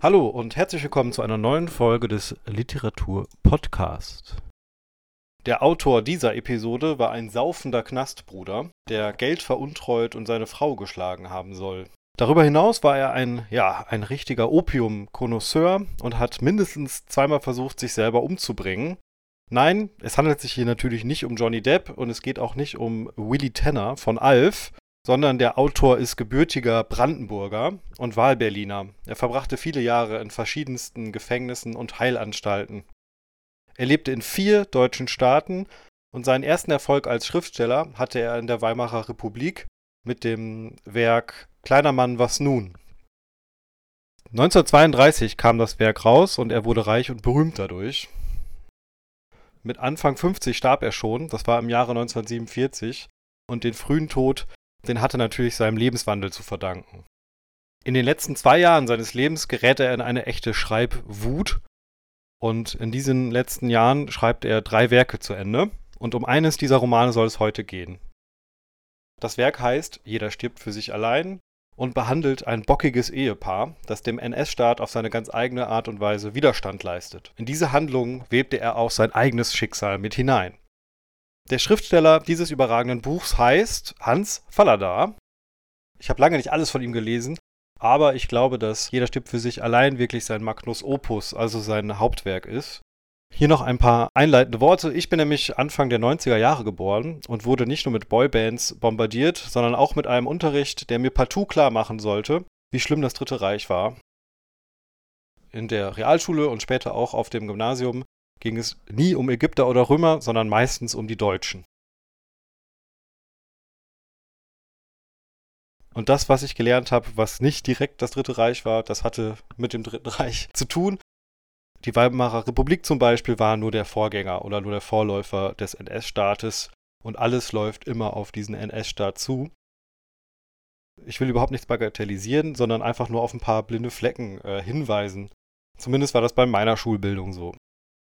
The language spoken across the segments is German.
Hallo und herzlich willkommen zu einer neuen Folge des Literatur-Podcast. Der Autor dieser Episode war ein saufender Knastbruder, der Geld veruntreut und seine Frau geschlagen haben soll. Darüber hinaus war er ein richtiger Opium-Konnoisseur und hat mindestens zweimal versucht, sich selber umzubringen. Nein, es handelt sich hier natürlich nicht um Johnny Depp und es geht auch nicht um Willy Tanner von Alf, sondern der Autor ist gebürtiger Brandenburger und Wahlberliner. Er verbrachte viele Jahre in verschiedensten Gefängnissen und Heilanstalten. Er lebte in 4 deutschen Staaten und seinen ersten Erfolg als Schriftsteller hatte er in der Weimarer Republik mit dem Werk Kleiner Mann, was nun? 1932 kam das Werk raus und er wurde reich und berühmt dadurch. Mit Anfang 50 starb er schon, das war im Jahre 1947, und den frühen Tod, den hatte natürlich seinem Lebenswandel zu verdanken. In den letzten 2 Jahren seines Lebens gerät er in eine echte Schreibwut und in diesen letzten Jahren schreibt er 3 Werke zu Ende und um eines dieser Romane soll es heute gehen. Das Werk heißt Jeder stirbt für sich allein und behandelt ein bockiges Ehepaar, das dem NS-Staat auf seine ganz eigene Art und Weise Widerstand leistet. In diese Handlung webte er auch sein eigenes Schicksal mit hinein. Der Schriftsteller dieses überragenden Buchs heißt Hans Fallada. Ich habe lange nicht alles von ihm gelesen, aber ich glaube, dass Jeder stirbt für sich allein wirklich sein Magnus Opus, also sein Hauptwerk ist. Hier noch ein paar einleitende Worte. Ich bin nämlich Anfang der 90er Jahre geboren und wurde nicht nur mit Boybands bombardiert, sondern auch mit einem Unterricht, der mir partout klar machen sollte, wie schlimm das Dritte Reich war. In der Realschule und später auch auf dem Gymnasium ging es nie um Ägypter oder Römer, sondern meistens um die Deutschen. Und das, was ich gelernt habe, was nicht direkt das Dritte Reich war, das hatte mit dem Dritten Reich zu tun. Die Weimarer Republik zum Beispiel war nur der Vorgänger oder nur der Vorläufer des NS-Staates und alles läuft immer auf diesen NS-Staat zu. Ich will überhaupt nichts bagatellisieren, sondern einfach nur auf ein paar blinde Flecken hinweisen. Zumindest war das bei meiner Schulbildung so.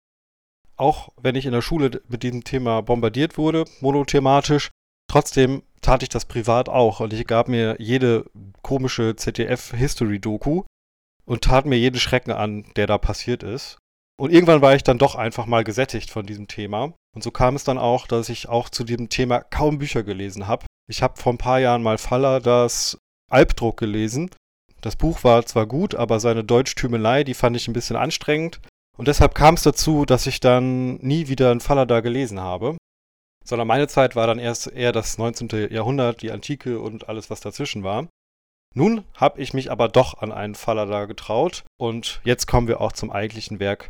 Auch wenn ich in der Schule mit diesem Thema bombardiert wurde, monothematisch, trotzdem tat ich das privat auch und ich gab mir jede komische ZDF-History-Doku und tat mir jeden Schrecken an, der da passiert ist. Und irgendwann war ich dann doch einfach mal gesättigt von diesem Thema. Und so kam es dann auch, dass ich auch zu diesem Thema kaum Bücher gelesen habe. Ich habe vor ein paar Jahren mal Falladas Albdruck gelesen. Das Buch war zwar gut, aber seine Deutschtümelei, die fand ich ein bisschen anstrengend. Und deshalb kam es dazu, dass ich dann nie wieder einen Fallada gelesen habe. Sondern meine Zeit war dann erst eher das 19. Jahrhundert, die Antike und alles, was dazwischen war. Nun habe ich mich aber doch an einen Fallada getraut und jetzt kommen wir auch zum eigentlichen Werk.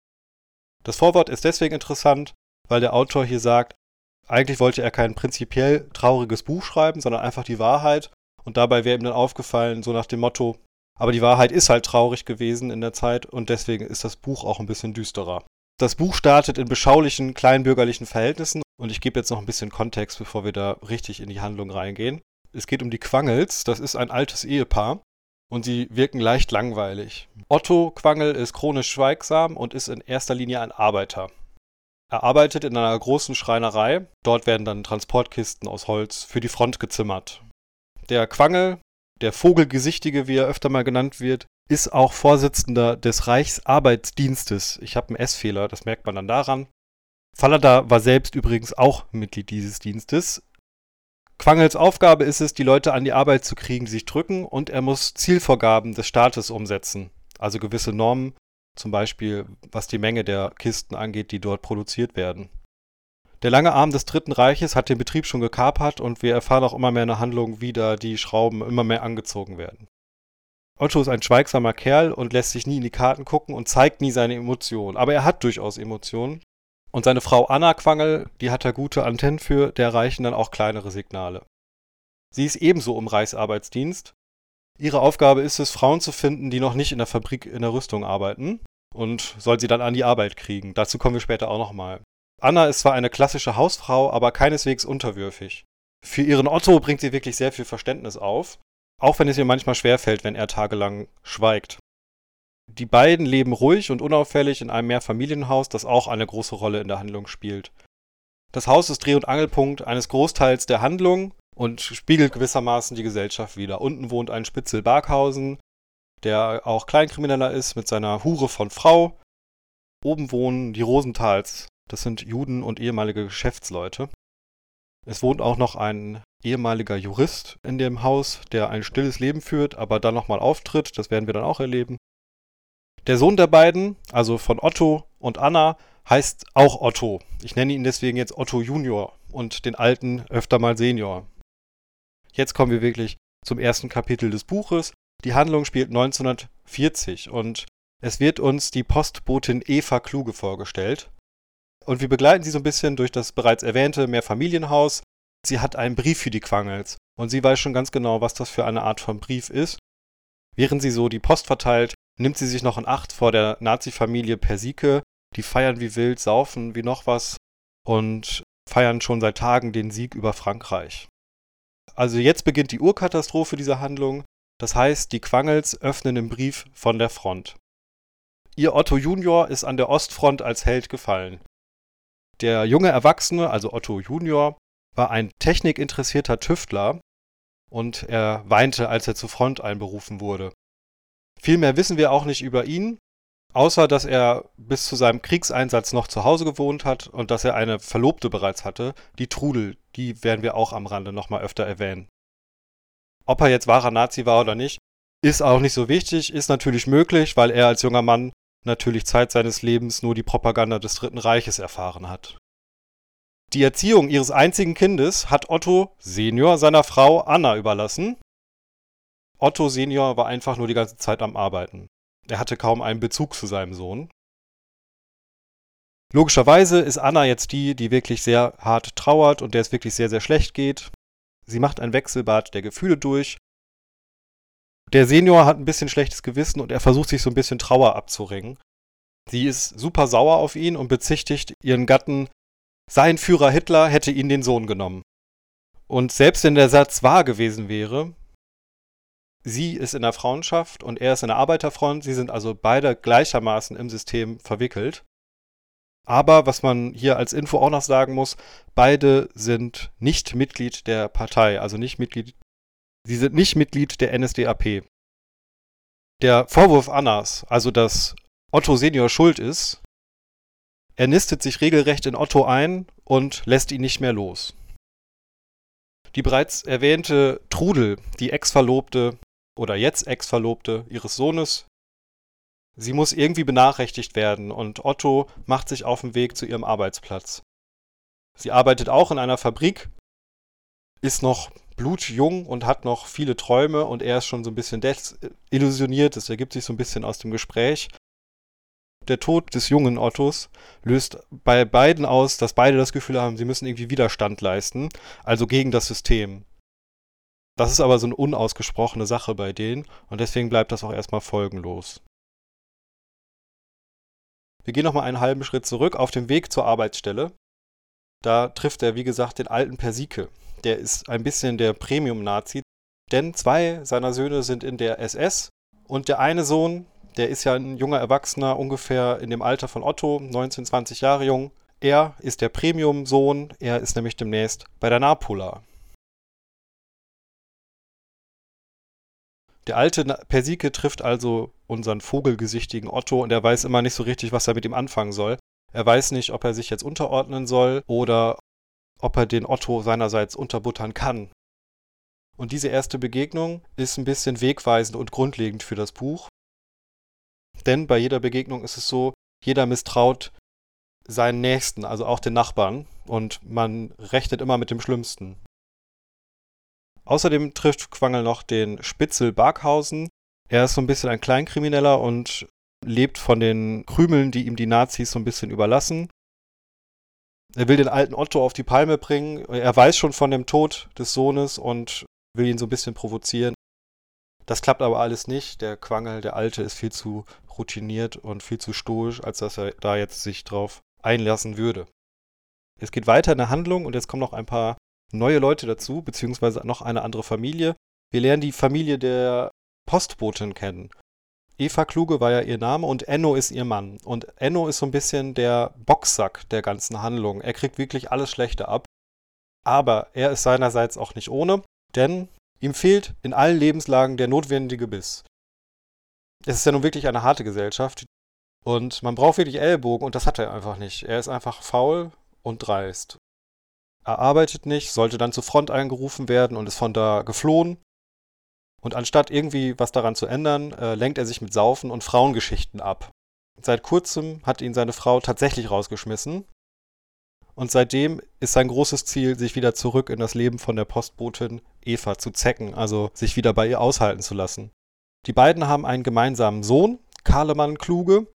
Das Vorwort ist deswegen interessant, weil der Autor hier sagt, eigentlich wollte er kein prinzipiell trauriges Buch schreiben, sondern einfach die Wahrheit. Und dabei wäre ihm dann aufgefallen, so nach dem Motto, aber die Wahrheit ist halt traurig gewesen in der Zeit und deswegen ist das Buch auch ein bisschen düsterer. Das Buch startet in beschaulichen, kleinbürgerlichen Verhältnissen und ich gebe jetzt noch ein bisschen Kontext, bevor wir da richtig in die Handlung reingehen. Es geht um die Quangels, das ist ein altes Ehepaar und sie wirken leicht langweilig. Otto Quangel ist chronisch schweigsam und ist in erster Linie ein Arbeiter. Er arbeitet in einer großen Schreinerei, dort werden dann Transportkisten aus Holz für die Front gezimmert. Der Quangel, der Vogelgesichtige, wie er öfter mal genannt wird, ist auch Vorsitzender des Reichsarbeitsdienstes. Ich habe einen S-Fehler, das merkt man dann daran. Fallada war selbst übrigens auch Mitglied dieses Dienstes. Quangels Aufgabe ist es, die Leute an die Arbeit zu kriegen, die sich drücken, und er muss Zielvorgaben des Staates umsetzen. Also gewisse Normen, zum Beispiel was die Menge der Kisten angeht, die dort produziert werden. Der lange Arm des Dritten Reiches hat den Betrieb schon gekapert und wir erfahren auch immer mehr in der Handlung, wie da die Schrauben immer mehr angezogen werden. Otto ist ein schweigsamer Kerl und lässt sich nie in die Karten gucken und zeigt nie seine Emotionen. Aber er hat durchaus Emotionen. Und seine Frau Anna Quangel, die hat da gute Antennen für, der erreichen dann auch kleinere Signale. Sie ist ebenso im Reichsarbeitsdienst. Ihre Aufgabe ist es, Frauen zu finden, die noch nicht in der Fabrik in der Rüstung arbeiten und soll sie dann an die Arbeit kriegen. Dazu kommen wir später auch nochmal. Anna ist zwar eine klassische Hausfrau, aber keineswegs unterwürfig. Für ihren Otto bringt sie wirklich sehr viel Verständnis auf, auch wenn es ihr manchmal schwerfällt, wenn er tagelang schweigt. Die beiden leben ruhig und unauffällig in einem Mehrfamilienhaus, das auch eine große Rolle in der Handlung spielt. Das Haus ist Dreh- und Angelpunkt eines Großteils der Handlung und spiegelt gewissermaßen die Gesellschaft wider. Unten wohnt ein Spitzel Barkhausen, der auch Kleinkrimineller ist mit seiner Hure von Frau. Oben wohnen die Rosenthals. Das sind Juden und ehemalige Geschäftsleute. Es wohnt auch noch ein ehemaliger Jurist in dem Haus, der ein stilles Leben führt, aber dann nochmal auftritt. Das werden wir dann auch erleben. Der Sohn der beiden, also von Otto und Anna, heißt auch Otto. Ich nenne ihn deswegen jetzt Otto Junior und den alten öfter mal Senior. Jetzt kommen wir wirklich zum ersten Kapitel des Buches. Die Handlung spielt 1940 und es wird uns die Postbotin Eva Kluge vorgestellt. Und wir begleiten sie so ein bisschen durch das bereits erwähnte Mehrfamilienhaus. Sie hat einen Brief für die Quangels und sie weiß schon ganz genau, was das für eine Art von Brief ist. Während sie so die Post verteilt, nimmt sie sich noch in Acht vor der Nazi-Familie Persike. Die feiern wie wild, saufen wie noch was und feiern schon seit Tagen den Sieg über Frankreich. Also jetzt beginnt die Urkatastrophe dieser Handlung. Das heißt, die Quangels öffnen den Brief von der Front. Ihr Otto Junior ist an der Ostfront als Held gefallen. Der junge Erwachsene, also Otto Junior, war ein technikinteressierter Tüftler und er weinte, als er zur Front einberufen wurde. Viel mehr wissen wir auch nicht über ihn, außer dass er bis zu seinem Kriegseinsatz noch zu Hause gewohnt hat und dass er eine Verlobte bereits hatte, die Trudel, die werden wir auch am Rande nochmal öfter erwähnen. Ob er jetzt wahrer Nazi war oder nicht, ist auch nicht so wichtig, ist natürlich möglich, weil er als junger Mann natürlich Zeit seines Lebens nur die Propaganda des Dritten Reiches erfahren hat. Die Erziehung ihres einzigen Kindes hat Otto Senior seiner Frau Anna überlassen. Otto Senior war einfach nur die ganze Zeit am Arbeiten. Er hatte kaum einen Bezug zu seinem Sohn. Logischerweise ist Anna jetzt die wirklich sehr hart trauert und der es wirklich sehr, sehr schlecht geht. Sie macht ein Wechselbad der Gefühle durch. Der Senior hat ein bisschen schlechtes Gewissen und er versucht sich so ein bisschen Trauer abzuringen. Sie ist super sauer auf ihn und bezichtigt ihren Gatten, sein Führer Hitler hätte ihnen den Sohn genommen. Und selbst wenn der Satz wahr gewesen wäre, sie ist in der Frauenschaft und er ist in der Arbeiterfront, sie sind also beide gleichermaßen im System verwickelt. Aber was man hier als Info auch noch sagen muss, beide sind nicht Mitglied der Partei, also sie sind nicht Mitglied der NSDAP. Der Vorwurf Annas, also dass Otto Senior schuld ist, er nistet sich regelrecht in Otto ein und lässt ihn nicht mehr los. Die bereits erwähnte Trudel, die Ex-Verlobte oder jetzt Ex-Verlobte ihres Sohnes, sie muss irgendwie benachrichtigt werden und Otto macht sich auf den Weg zu ihrem Arbeitsplatz. Sie arbeitet auch in einer Fabrik, ist noch blutjung und hat noch viele Träume und er ist schon so ein bisschen desillusioniert, das ergibt sich so ein bisschen aus dem Gespräch. Der Tod des jungen Ottos löst bei beiden aus, dass beide das Gefühl haben, sie müssen irgendwie Widerstand leisten, also gegen das System. Das ist aber so eine unausgesprochene Sache bei denen und deswegen bleibt das auch erstmal folgenlos. Wir gehen nochmal einen halben Schritt zurück auf dem Weg zur Arbeitsstelle. Da trifft er, wie gesagt, den alten Persike. Der ist ein bisschen der Premium-Nazi, denn 2 seiner Söhne sind in der SS und der eine Sohn, der ist ja ein junger Erwachsener, ungefähr in dem Alter von Otto, 19, 20 Jahre jung. Er ist der Premium-Sohn, er ist nämlich demnächst bei der Napola. Der alte Persike trifft also unseren vogelgesichtigen Otto und er weiß immer nicht so richtig, was er mit ihm anfangen soll. Er weiß nicht, ob er sich jetzt unterordnen soll oder ob er den Otto seinerseits unterbuttern kann. Und diese erste Begegnung ist ein bisschen wegweisend und grundlegend für das Buch. Denn bei jeder Begegnung ist es so, jeder misstraut seinen Nächsten, also auch den Nachbarn, und man rechnet immer mit dem Schlimmsten. Außerdem trifft Quangel noch den Spitzel Barkhausen. Er ist so ein bisschen ein Kleinkrimineller und lebt von den Krümeln, die ihm die Nazis so ein bisschen überlassen. Er will den alten Otto auf die Palme bringen. Er weiß schon von dem Tod des Sohnes und will ihn so ein bisschen provozieren. Das klappt aber alles nicht. Der Quangel, der Alte, ist viel zu routiniert und viel zu stoisch, als dass er da jetzt sich drauf einlassen würde. Es geht weiter in der Handlung und jetzt kommen noch ein paar neue Leute dazu, beziehungsweise noch eine andere Familie. Wir lernen die Familie der Postbotin kennen. Eva Kluge war ja ihr Name und Enno ist ihr Mann. Und Enno ist so ein bisschen der Boxsack der ganzen Handlung. Er kriegt wirklich alles Schlechte ab. Aber er ist seinerseits auch nicht ohne, denn ihm fehlt in allen Lebenslagen der notwendige Biss. Es ist ja nun wirklich eine harte Gesellschaft und man braucht wirklich Ellbogen und das hat er einfach nicht. Er ist einfach faul und dreist. Er arbeitet nicht, sollte dann zur Front eingerufen werden und ist von da geflohen. Und anstatt irgendwie was daran zu ändern, lenkt er sich mit Saufen und Frauengeschichten ab. Seit kurzem hat ihn seine Frau tatsächlich rausgeschmissen. Und seitdem ist sein großes Ziel, sich wieder zurück in das Leben von der Postbotin Eva zu zecken, also sich wieder bei ihr aushalten zu lassen. Die beiden haben einen gemeinsamen Sohn, Karlemann Kluge.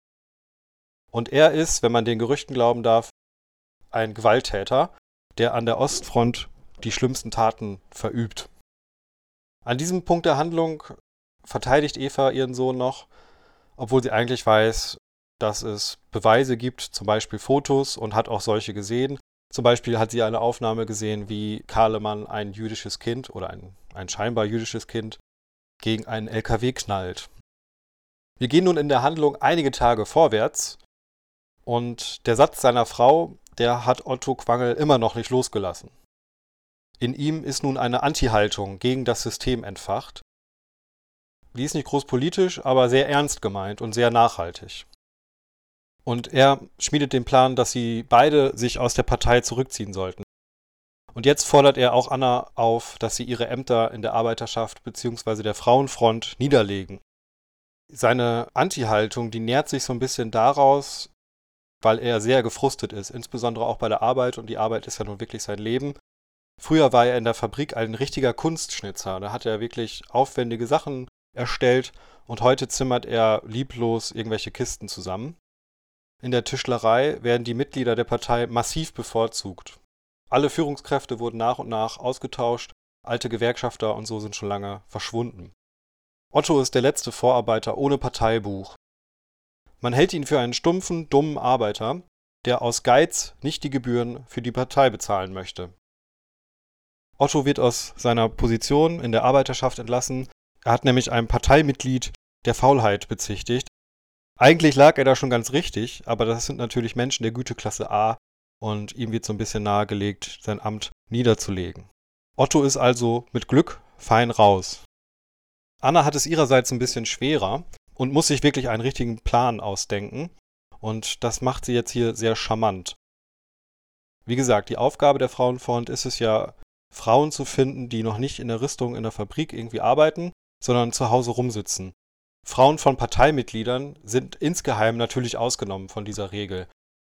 Und er ist, wenn man den Gerüchten glauben darf, ein Gewalttäter, der an der Ostfront die schlimmsten Taten verübt. An diesem Punkt der Handlung verteidigt Eva ihren Sohn noch, obwohl sie eigentlich weiß, dass es Beweise gibt, zum Beispiel Fotos, und hat auch solche gesehen. Zum Beispiel hat sie eine Aufnahme gesehen, wie Karlemann ein jüdisches Kind oder ein scheinbar jüdisches Kind gegen einen LKW knallt. Wir gehen nun in der Handlung einige Tage vorwärts und der Satz seiner Frau, der hat Otto Quangel immer noch nicht losgelassen. In ihm ist nun eine Anti-Haltung gegen das System entfacht. Die ist nicht groß politisch, aber sehr ernst gemeint und sehr nachhaltig. Und er schmiedet den Plan, dass sie beide sich aus der Partei zurückziehen sollten. Und jetzt fordert er auch Anna auf, dass sie ihre Ämter in der Arbeiterschaft bzw. der Frauenfront niederlegen. Seine Anti-Haltung, die nährt sich so ein bisschen daraus, weil er sehr gefrustet ist, insbesondere auch bei der Arbeit, und die Arbeit ist ja nun wirklich sein Leben. Früher war er in der Fabrik ein richtiger Kunstschnitzer, da hat er wirklich aufwendige Sachen erstellt und heute zimmert er lieblos irgendwelche Kisten zusammen. In der Tischlerei werden die Mitglieder der Partei massiv bevorzugt. Alle Führungskräfte wurden nach und nach ausgetauscht, alte Gewerkschafter und so sind schon lange verschwunden. Otto ist der letzte Vorarbeiter ohne Parteibuch. Man hält ihn für einen stumpfen, dummen Arbeiter, der aus Geiz nicht die Gebühren für die Partei bezahlen möchte. Otto wird aus seiner Position in der Arbeiterschaft entlassen. Er hat nämlich ein Parteimitglied der Faulheit bezichtigt. Eigentlich lag er da schon ganz richtig, aber das sind natürlich Menschen der Güteklasse A und ihm wird so ein bisschen nahegelegt, sein Amt niederzulegen. Otto ist also mit Glück fein raus. Anna hat es ihrerseits ein bisschen schwerer und muss sich wirklich einen richtigen Plan ausdenken und das macht sie jetzt hier sehr charmant. Wie gesagt, die Aufgabe der Frauenfront ist es ja, Frauen zu finden, die noch nicht in der Rüstung in der Fabrik irgendwie arbeiten, sondern zu Hause rumsitzen. Frauen von Parteimitgliedern sind insgeheim natürlich ausgenommen von dieser Regel.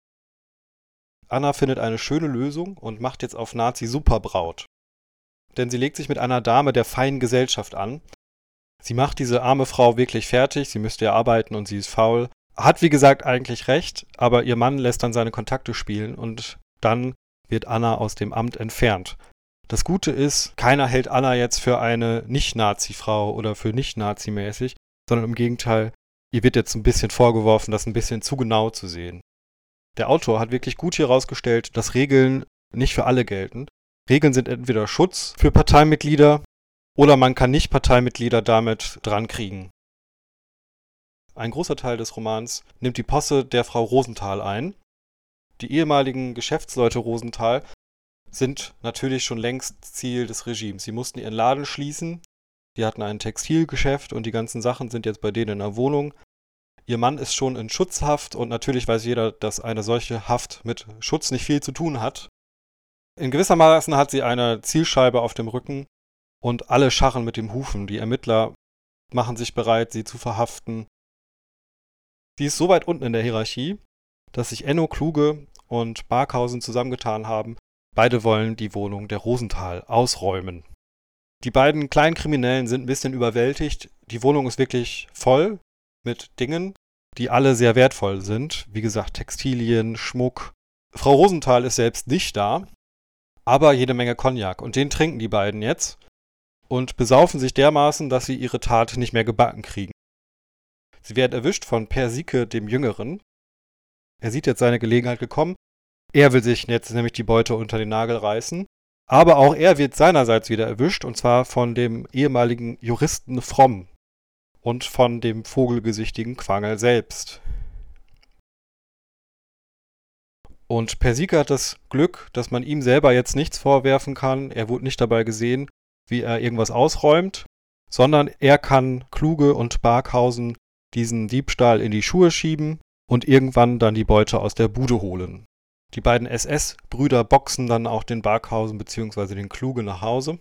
Anna findet eine schöne Lösung und macht jetzt auf Nazi-Superbraut. Denn sie legt sich mit einer Dame der feinen Gesellschaft an. Sie macht diese arme Frau wirklich fertig, sie müsste ja arbeiten und sie ist faul. Hat wie gesagt eigentlich recht, aber ihr Mann lässt dann seine Kontakte spielen und dann wird Anna aus dem Amt entfernt. Das Gute ist, keiner hält Anna jetzt für eine Nicht-Nazi-Frau oder für nicht-Nazi-mäßig, sondern im Gegenteil, ihr wird jetzt ein bisschen vorgeworfen, das ein bisschen zu genau zu sehen. Der Autor hat wirklich gut hier herausgestellt, dass Regeln nicht für alle gelten. Regeln sind entweder Schutz für Parteimitglieder oder man kann nicht Parteimitglieder damit drankriegen. Ein großer Teil des Romans nimmt die Posse der Frau Rosenthal ein. Die ehemaligen Geschäftsleute Rosenthal sind natürlich schon längst Ziel des Regimes. Sie mussten ihren Laden schließen. Die hatten ein Textilgeschäft und die ganzen Sachen sind jetzt bei denen in der Wohnung. Ihr Mann ist schon in Schutzhaft und natürlich weiß jeder, dass eine solche Haft mit Schutz nicht viel zu tun hat. In gewissermaßen hat sie eine Zielscheibe auf dem Rücken und alle scharren mit dem Hufen. Die Ermittler machen sich bereit, sie zu verhaften. Sie ist so weit unten in der Hierarchie, dass sich Enno Kluge und Barkhausen zusammengetan haben. Beide wollen die Wohnung der Rosenthal ausräumen. Die beiden kleinen Kriminellen sind ein bisschen überwältigt. Die Wohnung ist wirklich voll mit Dingen, die alle sehr wertvoll sind. Wie gesagt, Textilien, Schmuck. Frau Rosenthal ist selbst nicht da, aber jede Menge Cognac. Und den trinken die beiden jetzt und besaufen sich dermaßen, dass sie ihre Tat nicht mehr gebacken kriegen. Sie werden erwischt von Persike dem Jüngeren. Er sieht jetzt seine Gelegenheit gekommen. Er will sich jetzt nämlich die Beute unter den Nagel reißen. Aber auch er wird seinerseits wieder erwischt, und zwar von dem ehemaligen Juristen Fromm und von dem vogelgesichtigen Quangel selbst. Und Persike hat das Glück, dass man ihm selber jetzt nichts vorwerfen kann. Er wurde nicht dabei gesehen, wie er irgendwas ausräumt, sondern er kann Kluge und Barkhausen diesen Diebstahl in die Schuhe schieben und irgendwann dann die Beute aus der Bude holen. Die beiden SS-Brüder boxen dann auch den Barkhausen bzw. den Kluge nach Hause.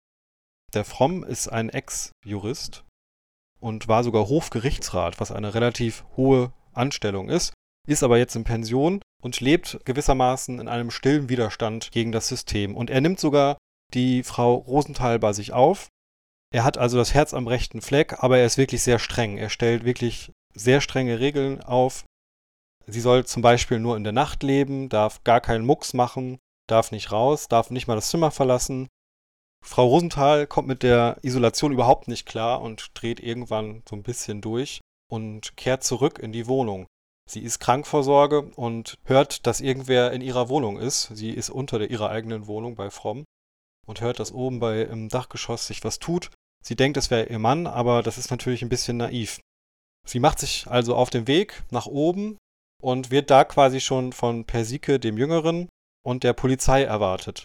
Der Fromm ist ein Ex-Jurist und war sogar Hofgerichtsrat, was eine relativ hohe Anstellung ist aber jetzt in Pension und lebt gewissermaßen in einem stillen Widerstand gegen das System. Und er nimmt sogar die Frau Rosenthal bei sich auf. Er hat also das Herz am rechten Fleck, aber er ist wirklich sehr streng. Er stellt wirklich sehr strenge Regeln auf. Sie soll zum Beispiel nur in der Nacht leben, darf gar keinen Mucks machen, darf nicht raus, darf nicht mal das Zimmer verlassen. Frau Rosenthal kommt mit der Isolation überhaupt nicht klar und dreht irgendwann so ein bisschen durch und kehrt zurück in die Wohnung. Sie ist Krankvorsorge und hört, dass irgendwer in ihrer Wohnung ist. Sie ist unter ihrer eigenen Wohnung bei Fromm und hört, dass oben im Dachgeschoss sich was tut. Sie denkt, es wäre ihr Mann, aber das ist natürlich ein bisschen naiv. Sie macht sich also auf den Weg nach oben und wird da quasi schon von Persike, dem Jüngeren, und der Polizei erwartet.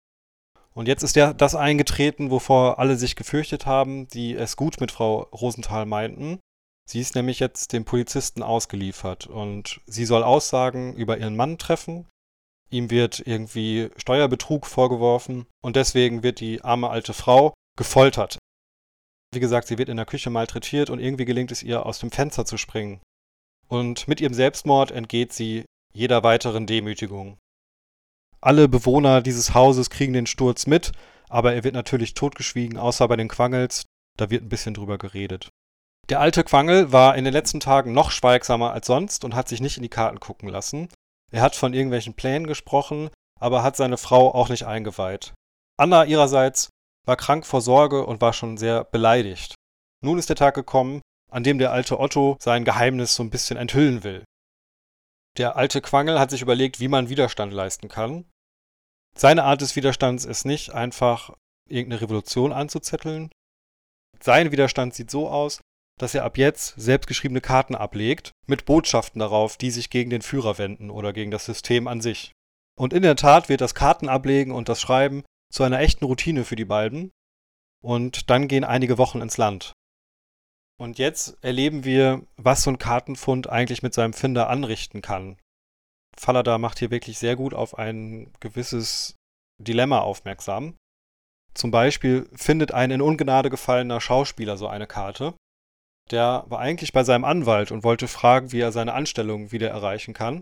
Und jetzt ist das eingetreten, wovor alle sich gefürchtet haben, die es gut mit Frau Rosenthal meinten. Sie ist nämlich jetzt dem Polizisten ausgeliefert und sie soll Aussagen über ihren Mann treffen. Ihm wird irgendwie Steuerbetrug vorgeworfen und deswegen wird die arme alte Frau gefoltert. Wie gesagt, sie wird in der Küche malträtiert und irgendwie gelingt es ihr, aus dem Fenster zu springen. Und mit ihrem Selbstmord entgeht sie jeder weiteren Demütigung. Alle Bewohner dieses Hauses kriegen den Sturz mit, aber er wird natürlich totgeschwiegen, außer bei den Quangels. Da wird ein bisschen drüber geredet. Der alte Quangel war in den letzten Tagen noch schweigsamer als sonst und hat sich nicht in die Karten gucken lassen. Er hat von irgendwelchen Plänen gesprochen, aber hat seine Frau auch nicht eingeweiht. Anna ihrerseits war krank vor Sorge und war schon sehr beleidigt. Nun ist der Tag gekommen, an dem der alte Otto sein Geheimnis so ein bisschen enthüllen will. Der alte Quangel hat sich überlegt, wie man Widerstand leisten kann. Seine Art des Widerstands ist nicht einfach irgendeine Revolution anzuzetteln. Sein Widerstand sieht so aus, dass er ab jetzt selbstgeschriebene Karten ablegt, mit Botschaften darauf, die sich gegen den Führer wenden oder gegen das System an sich. Und in der Tat wird das Kartenablegen und das Schreiben zu einer echten Routine für die beiden. Und dann gehen einige Wochen ins Land. Und jetzt erleben wir, was so ein Kartenfund eigentlich mit seinem Finder anrichten kann. Fallada macht hier wirklich sehr gut auf ein gewisses Dilemma aufmerksam. Zum Beispiel findet ein in Ungnade gefallener Schauspieler so eine Karte. Der war eigentlich bei seinem Anwalt und wollte fragen, wie er seine Anstellung wieder erreichen kann.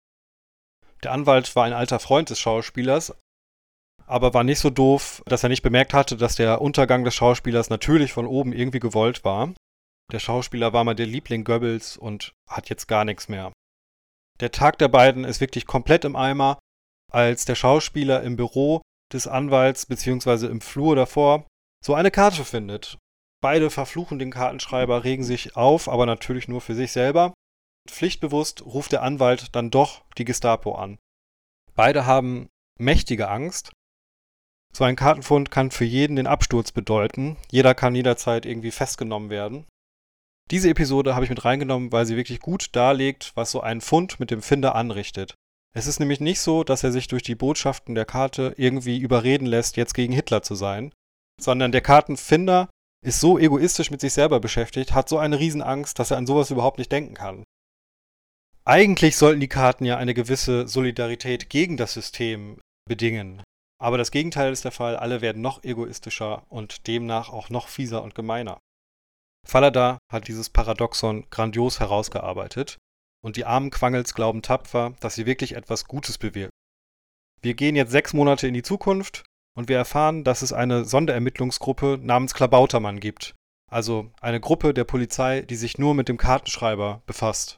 Der Anwalt war ein alter Freund des Schauspielers, aber war nicht so doof, dass er nicht bemerkt hatte, dass der Untergang des Schauspielers natürlich von oben irgendwie gewollt war. Der Schauspieler war mal der Liebling Goebbels und hat jetzt gar nichts mehr. Der Tag der beiden ist wirklich komplett im Eimer, als der Schauspieler im Büro des Anwalts bzw. im Flur davor so eine Karte findet. Beide verfluchen den Kartenschreiber, regen sich auf, aber natürlich nur für sich selber. Pflichtbewusst ruft der Anwalt dann doch die Gestapo an. Beide haben mächtige Angst. So ein Kartenfund kann für jeden den Absturz bedeuten. Jeder kann jederzeit irgendwie festgenommen werden. Diese Episode habe ich mit reingenommen, weil sie wirklich gut darlegt, was so ein Fund mit dem Finder anrichtet. Es ist nämlich nicht so, dass er sich durch die Botschaften der Karte irgendwie überreden lässt, jetzt gegen Hitler zu sein, sondern der Kartenfinder ist so egoistisch mit sich selber beschäftigt, hat so eine Riesenangst, dass er an sowas überhaupt nicht denken kann. Eigentlich sollten die Karten ja eine gewisse Solidarität gegen das System bedingen. Aber das Gegenteil ist der Fall, alle werden noch egoistischer und demnach auch noch fieser und gemeiner. Fallada hat dieses Paradoxon grandios herausgearbeitet und die armen Quangels glauben tapfer, dass sie wirklich etwas Gutes bewirken. Wir gehen jetzt 6 Monate in die Zukunft und wir erfahren, dass es eine Sonderermittlungsgruppe namens Klabautermann gibt. Also eine Gruppe der Polizei, die sich nur mit dem Kartenschreiber befasst.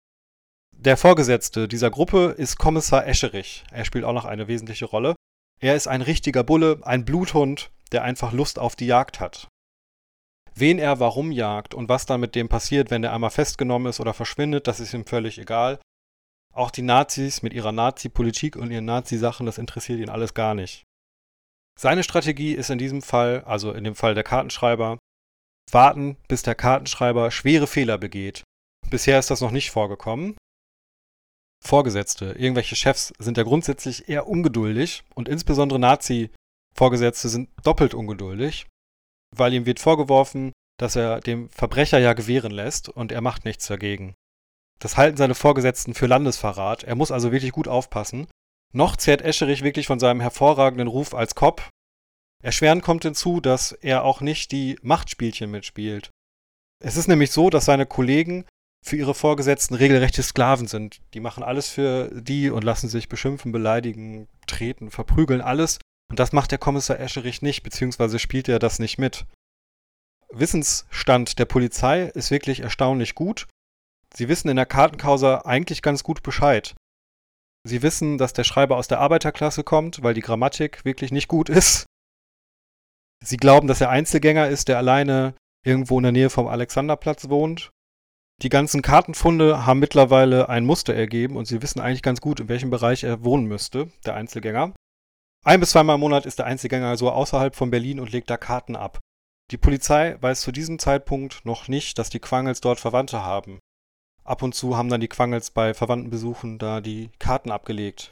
Der Vorgesetzte dieser Gruppe ist Kommissar Escherich. Er spielt auch noch eine wesentliche Rolle. Er ist ein richtiger Bulle, ein Bluthund, der einfach Lust auf die Jagd hat. Wen er warum jagt und was dann mit dem passiert, wenn der einmal festgenommen ist oder verschwindet, das ist ihm völlig egal. Auch die Nazis mit ihrer Nazi-Politik und ihren Nazi-Sachen, das interessiert ihn alles gar nicht. Seine Strategie ist in diesem Fall, also in dem Fall der Kartenschreiber, warten, bis der Kartenschreiber schwere Fehler begeht. Bisher ist das noch nicht vorgekommen. Vorgesetzte, irgendwelche Chefs sind ja grundsätzlich eher ungeduldig und insbesondere Nazi-Vorgesetzte sind doppelt ungeduldig. weil ihm wird vorgeworfen, dass er dem Verbrecher ja gewähren lässt und er macht nichts dagegen. Das halten seine Vorgesetzten für Landesverrat. Er muss also wirklich gut aufpassen. Noch zehrt Escherich wirklich von seinem hervorragenden Ruf als Cop. Erschwerend kommt hinzu, dass er auch nicht die Machtspielchen mitspielt. Es ist nämlich so, dass seine Kollegen für ihre Vorgesetzten regelrechte Sklaven sind. Die machen alles für die und lassen sich beschimpfen, beleidigen, treten, verprügeln, alles. Und das macht der Kommissar Escherich nicht, beziehungsweise spielt er das nicht mit. Wissensstand der Polizei ist wirklich erstaunlich gut. Sie wissen in der Kartencausa eigentlich ganz gut Bescheid. Sie wissen, dass der Schreiber aus der Arbeiterklasse kommt, weil die Grammatik wirklich nicht gut ist. Sie glauben, dass er Einzelgänger ist, der alleine irgendwo in der Nähe vom Alexanderplatz wohnt. Die ganzen Kartenfunde haben mittlerweile ein Muster ergeben und sie wissen eigentlich ganz gut, in welchem Bereich er wohnen müsste, der Einzelgänger. 1- bis 2-mal im Monat ist der Einzelgänger so außerhalb von Berlin und legt da Karten ab. Die Polizei weiß zu diesem Zeitpunkt noch nicht, dass die Quangels dort Verwandte haben. Ab und zu haben dann die Quangels bei Verwandtenbesuchen da die Karten abgelegt.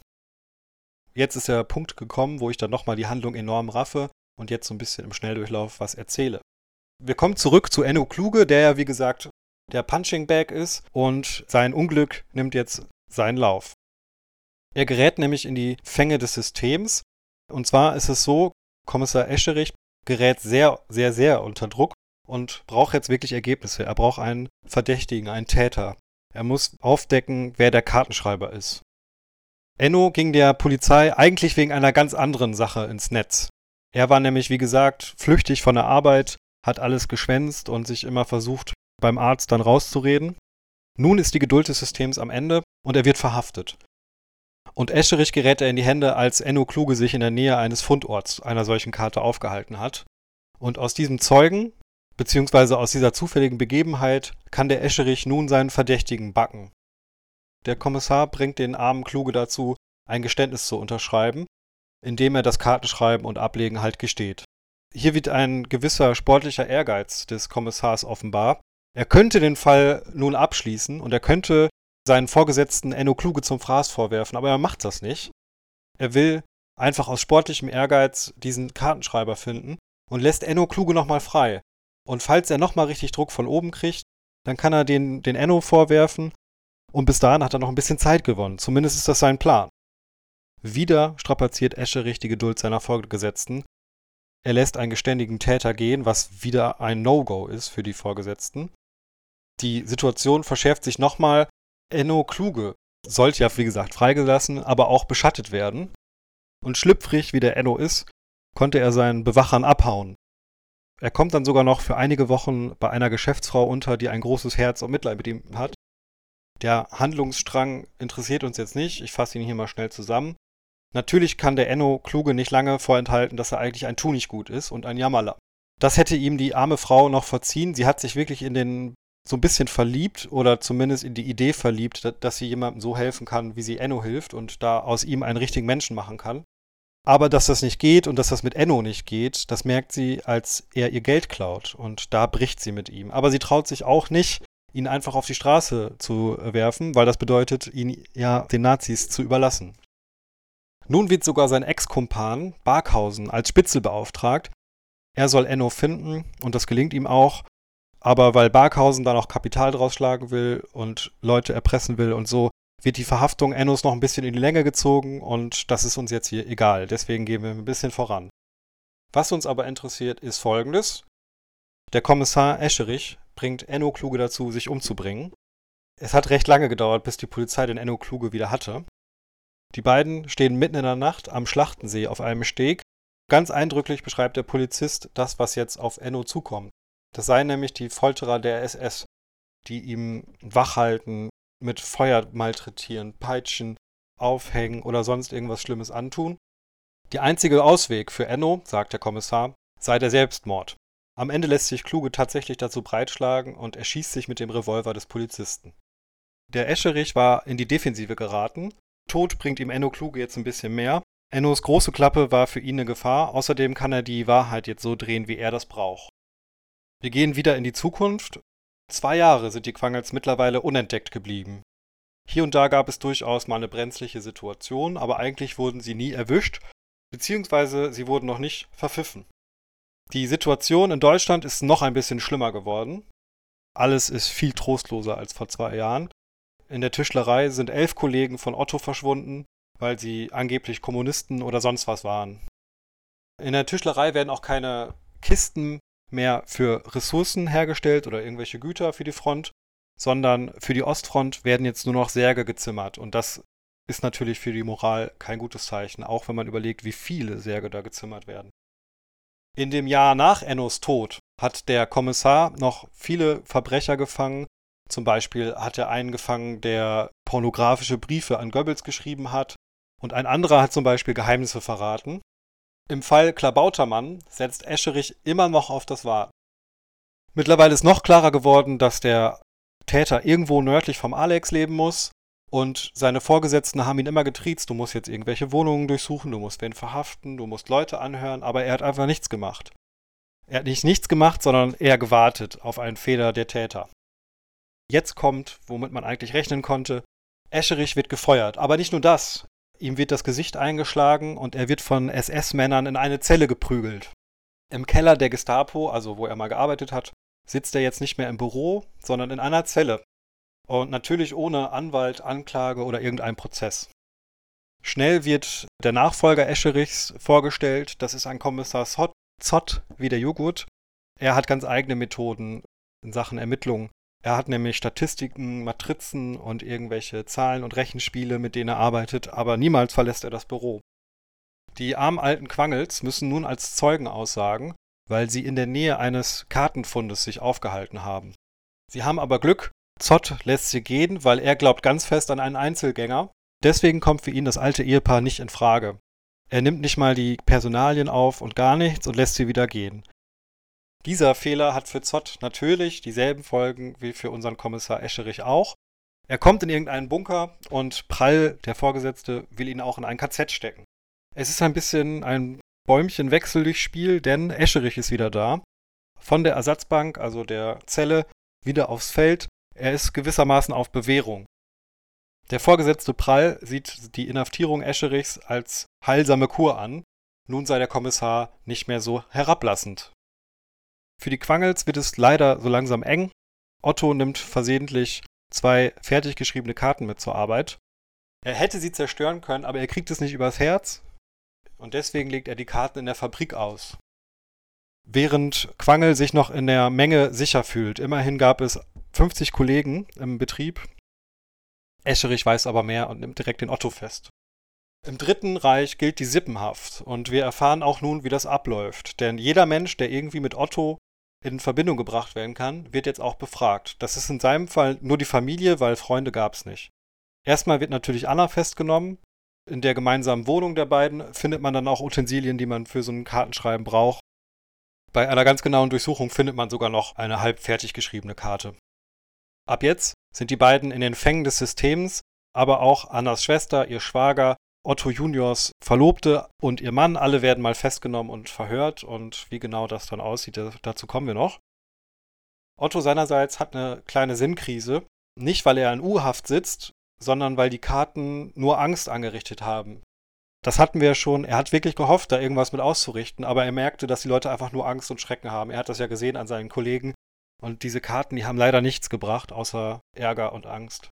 Jetzt ist der Punkt gekommen, wo ich dann nochmal die Handlung enorm raffe und jetzt so ein bisschen im Schnelldurchlauf was erzähle. Wir kommen zurück zu Enno Kluge, der ja wie gesagt der Punching Bag ist und sein Unglück nimmt jetzt seinen Lauf. Er gerät nämlich in die Fänge des Systems und zwar ist es so, Kommissar Escherich gerät sehr, sehr, sehr unter Druck und braucht jetzt wirklich Ergebnisse. Er braucht einen Verdächtigen, einen Täter. Er muss aufdecken, wer der Kartenschreiber ist. Enno ging der Polizei eigentlich wegen einer ganz anderen Sache ins Netz. Er war nämlich, wie gesagt, flüchtig von der Arbeit, hat alles geschwänzt und sich immer versucht, beim Arzt dann rauszureden. Nun ist die Geduld des Systems am Ende und er wird verhaftet. Und Escherich gerät er in die Hände, als Enno Kluge sich in der Nähe eines Fundorts einer solchen Karte aufgehalten hat. Und aus diesem Zeugen, beziehungsweise aus dieser zufälligen Begebenheit, kann der Escherich nun seinen Verdächtigen backen. Der Kommissar bringt den armen Kluge dazu, ein Geständnis zu unterschreiben, indem er das Kartenschreiben und Ablegen halt gesteht. Hier wird ein gewisser sportlicher Ehrgeiz des Kommissars offenbar. Er könnte den Fall nun abschließen und er könnte seinen Vorgesetzten Enno Kluge zum Fraß vorwerfen, aber er macht das nicht. Er will einfach aus sportlichem Ehrgeiz diesen Kartenschreiber finden und lässt Enno Kluge nochmal frei. Und falls er nochmal richtig Druck von oben kriegt, dann kann er den Enno vorwerfen und bis dahin hat er noch ein bisschen Zeit gewonnen. Zumindest ist das sein Plan. Wieder strapaziert Escherich die Geduld seiner Vorgesetzten. Er lässt einen geständigen Täter gehen, was wieder ein No-Go ist für die Vorgesetzten. Die Situation verschärft sich nochmal. Enno Kluge sollte ja, wie gesagt, freigelassen, aber auch beschattet werden. Und schlüpfrig, wie der Enno ist, konnte er seinen Bewachern abhauen. Er kommt dann sogar noch für einige Wochen bei einer Geschäftsfrau unter, die ein großes Herz und Mitleid mit ihm hat. Der Handlungsstrang interessiert uns jetzt nicht, ich fasse ihn hier mal schnell zusammen. Natürlich kann der Enno Kluge nicht lange vorenthalten, dass er eigentlich ein Tunichtgut ist und ein Jammerlapp. Das hätte ihm die arme Frau noch verziehen. Sie hat sich wirklich in den so ein bisschen verliebt oder zumindest in die Idee verliebt, dass sie jemandem so helfen kann, wie sie Enno hilft und da aus ihm einen richtigen Menschen machen kann. Aber dass das nicht geht und dass das mit Enno nicht geht, das merkt sie, als er ihr Geld klaut und da bricht sie mit ihm. Aber sie traut sich auch nicht, ihn einfach auf die Straße zu werfen, weil das bedeutet, ihn ja den Nazis zu überlassen. Nun wird sogar sein Ex-Kumpan Barkhausen als Spitzel beauftragt. Er soll Enno finden und das gelingt ihm auch. Aber weil Barkhausen da noch Kapital draus schlagen will und Leute erpressen will und so, wird die Verhaftung Ennos noch ein bisschen in die Länge gezogen und das ist uns jetzt hier egal. Deswegen gehen wir ein bisschen voran. Was uns aber interessiert, ist Folgendes. Der Kommissar Escherich bringt Enno Kluge dazu, sich umzubringen. Es hat recht lange gedauert, bis die Polizei den Enno Kluge wieder hatte. Die beiden stehen mitten in der Nacht am Schlachtensee auf einem Steg. Ganz eindrücklich beschreibt der Polizist das, was jetzt auf Enno zukommt. Das seien nämlich die Folterer der SS, die ihm wachhalten, mit Feuer malträtieren, peitschen, aufhängen oder sonst irgendwas Schlimmes antun. Der einzige Ausweg für Enno, sagt der Kommissar, sei der Selbstmord. Am Ende lässt sich Kluge tatsächlich dazu breitschlagen und erschießt sich mit dem Revolver des Polizisten. Der Escherich war in die Defensive geraten. Tod bringt ihm Enno Kluge jetzt ein bisschen mehr. Ennos große Klappe war für ihn eine Gefahr. Außerdem kann er die Wahrheit jetzt so drehen, wie er das braucht. Wir gehen wieder in die Zukunft. 2 Jahre sind die Quangels mittlerweile unentdeckt geblieben. Hier und da gab es durchaus mal eine brenzliche Situation, aber eigentlich wurden sie nie erwischt, beziehungsweise sie wurden noch nicht verpfiffen. Die Situation in Deutschland ist noch ein bisschen schlimmer geworden. Alles ist viel trostloser als vor 2 Jahren. In der Tischlerei sind 11 Kollegen von Otto verschwunden, weil sie angeblich Kommunisten oder sonst was waren. In der Tischlerei werden auch keine Kisten mehr für Ressourcen hergestellt oder irgendwelche Güter für die Front, sondern für die Ostfront werden jetzt nur noch Särge gezimmert. Und das ist natürlich für die Moral kein gutes Zeichen, auch wenn man überlegt, wie viele Särge da gezimmert werden. In dem Jahr nach Ennos Tod hat der Kommissar noch viele Verbrecher gefangen. Zum Beispiel hat er einen gefangen, der pornografische Briefe an Goebbels geschrieben hat. Und ein anderer hat zum Beispiel Geheimnisse verraten. Im Fall Klabautermann setzt Escherich immer noch auf das Warten. Mittlerweile ist noch klarer geworden, dass der Täter irgendwo nördlich vom Alex leben muss. Und seine Vorgesetzten haben ihn immer getriezt, du musst jetzt irgendwelche Wohnungen durchsuchen, du musst wen verhaften, du musst Leute anhören, aber er hat einfach nichts gemacht. Er hat nicht nichts gemacht, sondern eher gewartet auf einen Fehler der Täter. Jetzt kommt, womit man eigentlich rechnen konnte, Escherich wird gefeuert. Aber nicht nur das. Ihm wird das Gesicht eingeschlagen und er wird von SS-Männern in eine Zelle geprügelt. Im Keller der Gestapo, also wo er mal gearbeitet hat, sitzt er jetzt nicht mehr im Büro, sondern in einer Zelle. Und natürlich ohne Anwalt, Anklage oder irgendeinen Prozess. Schnell wird der Nachfolger Escherichs vorgestellt. Das ist ein Kommissar Zott, wie der Joghurt. Er hat ganz eigene Methoden in Sachen Ermittlungen. Er hat nämlich Statistiken, Matrizen und irgendwelche Zahlen und Rechenspiele, mit denen er arbeitet, aber niemals verlässt er das Büro. Die armen alten Quangels müssen nun als Zeugen aussagen, weil sie in der Nähe eines Kartenfundes sich aufgehalten haben. Sie haben aber Glück, Zott lässt sie gehen, weil er glaubt ganz fest an einen Einzelgänger. Deswegen kommt für ihn das alte Ehepaar nicht in Frage. Er nimmt nicht mal die Personalien auf und gar nichts und lässt sie wieder gehen. Dieser Fehler hat für Zott natürlich dieselben Folgen wie für unseren Kommissar Escherich auch. Er kommt in irgendeinen Bunker und Prall, der Vorgesetzte, will ihn auch in ein KZ stecken. Es ist ein bisschen ein Bäumchenwechsel durchs Spiel, denn Escherich ist wieder da. Von der Ersatzbank, also der Zelle, wieder aufs Feld. Er ist gewissermaßen auf Bewährung. Der Vorgesetzte Prall sieht die Inhaftierung Escherichs als heilsame Kur an. Nun sei der Kommissar nicht mehr so herablassend. Für die Quangels wird es leider so langsam eng. Otto nimmt versehentlich 2 fertig geschriebene Karten mit zur Arbeit. Er hätte sie zerstören können, aber er kriegt es nicht übers Herz. Und deswegen legt er die Karten in der Fabrik aus. Während Quangel sich noch in der Menge sicher fühlt. Immerhin gab es 50 Kollegen im Betrieb. Escherich weiß aber mehr und nimmt direkt den Otto fest. Im Dritten Reich gilt die Sippenhaft und wir erfahren auch nun, wie das abläuft. Denn jeder Mensch, der irgendwie mit Otto in Verbindung gebracht werden kann, wird jetzt auch befragt. Das ist in seinem Fall nur die Familie, weil Freunde gab es nicht. Erstmal wird natürlich Anna festgenommen. In der gemeinsamen Wohnung der beiden findet man dann auch Utensilien, die man für so ein Kartenschreiben braucht. Bei einer ganz genauen Durchsuchung findet man sogar noch eine halb fertig geschriebene Karte. Ab jetzt sind die beiden in den Fängen des Systems, aber auch Annas Schwester, ihr Schwager, Otto Juniors Verlobte und ihr Mann, alle werden mal festgenommen und verhört. Und wie genau das dann aussieht, dazu kommen wir noch. Otto seinerseits hat eine kleine Sinnkrise. Nicht, weil er in U-Haft sitzt, sondern weil die Karten nur Angst angerichtet haben. Das hatten wir ja schon. Er hat wirklich gehofft, da irgendwas mit auszurichten, aber er merkte, dass die Leute einfach nur Angst und Schrecken haben. Er hat das ja gesehen an seinen Kollegen. Und diese Karten, die haben leider nichts gebracht, außer Ärger und Angst.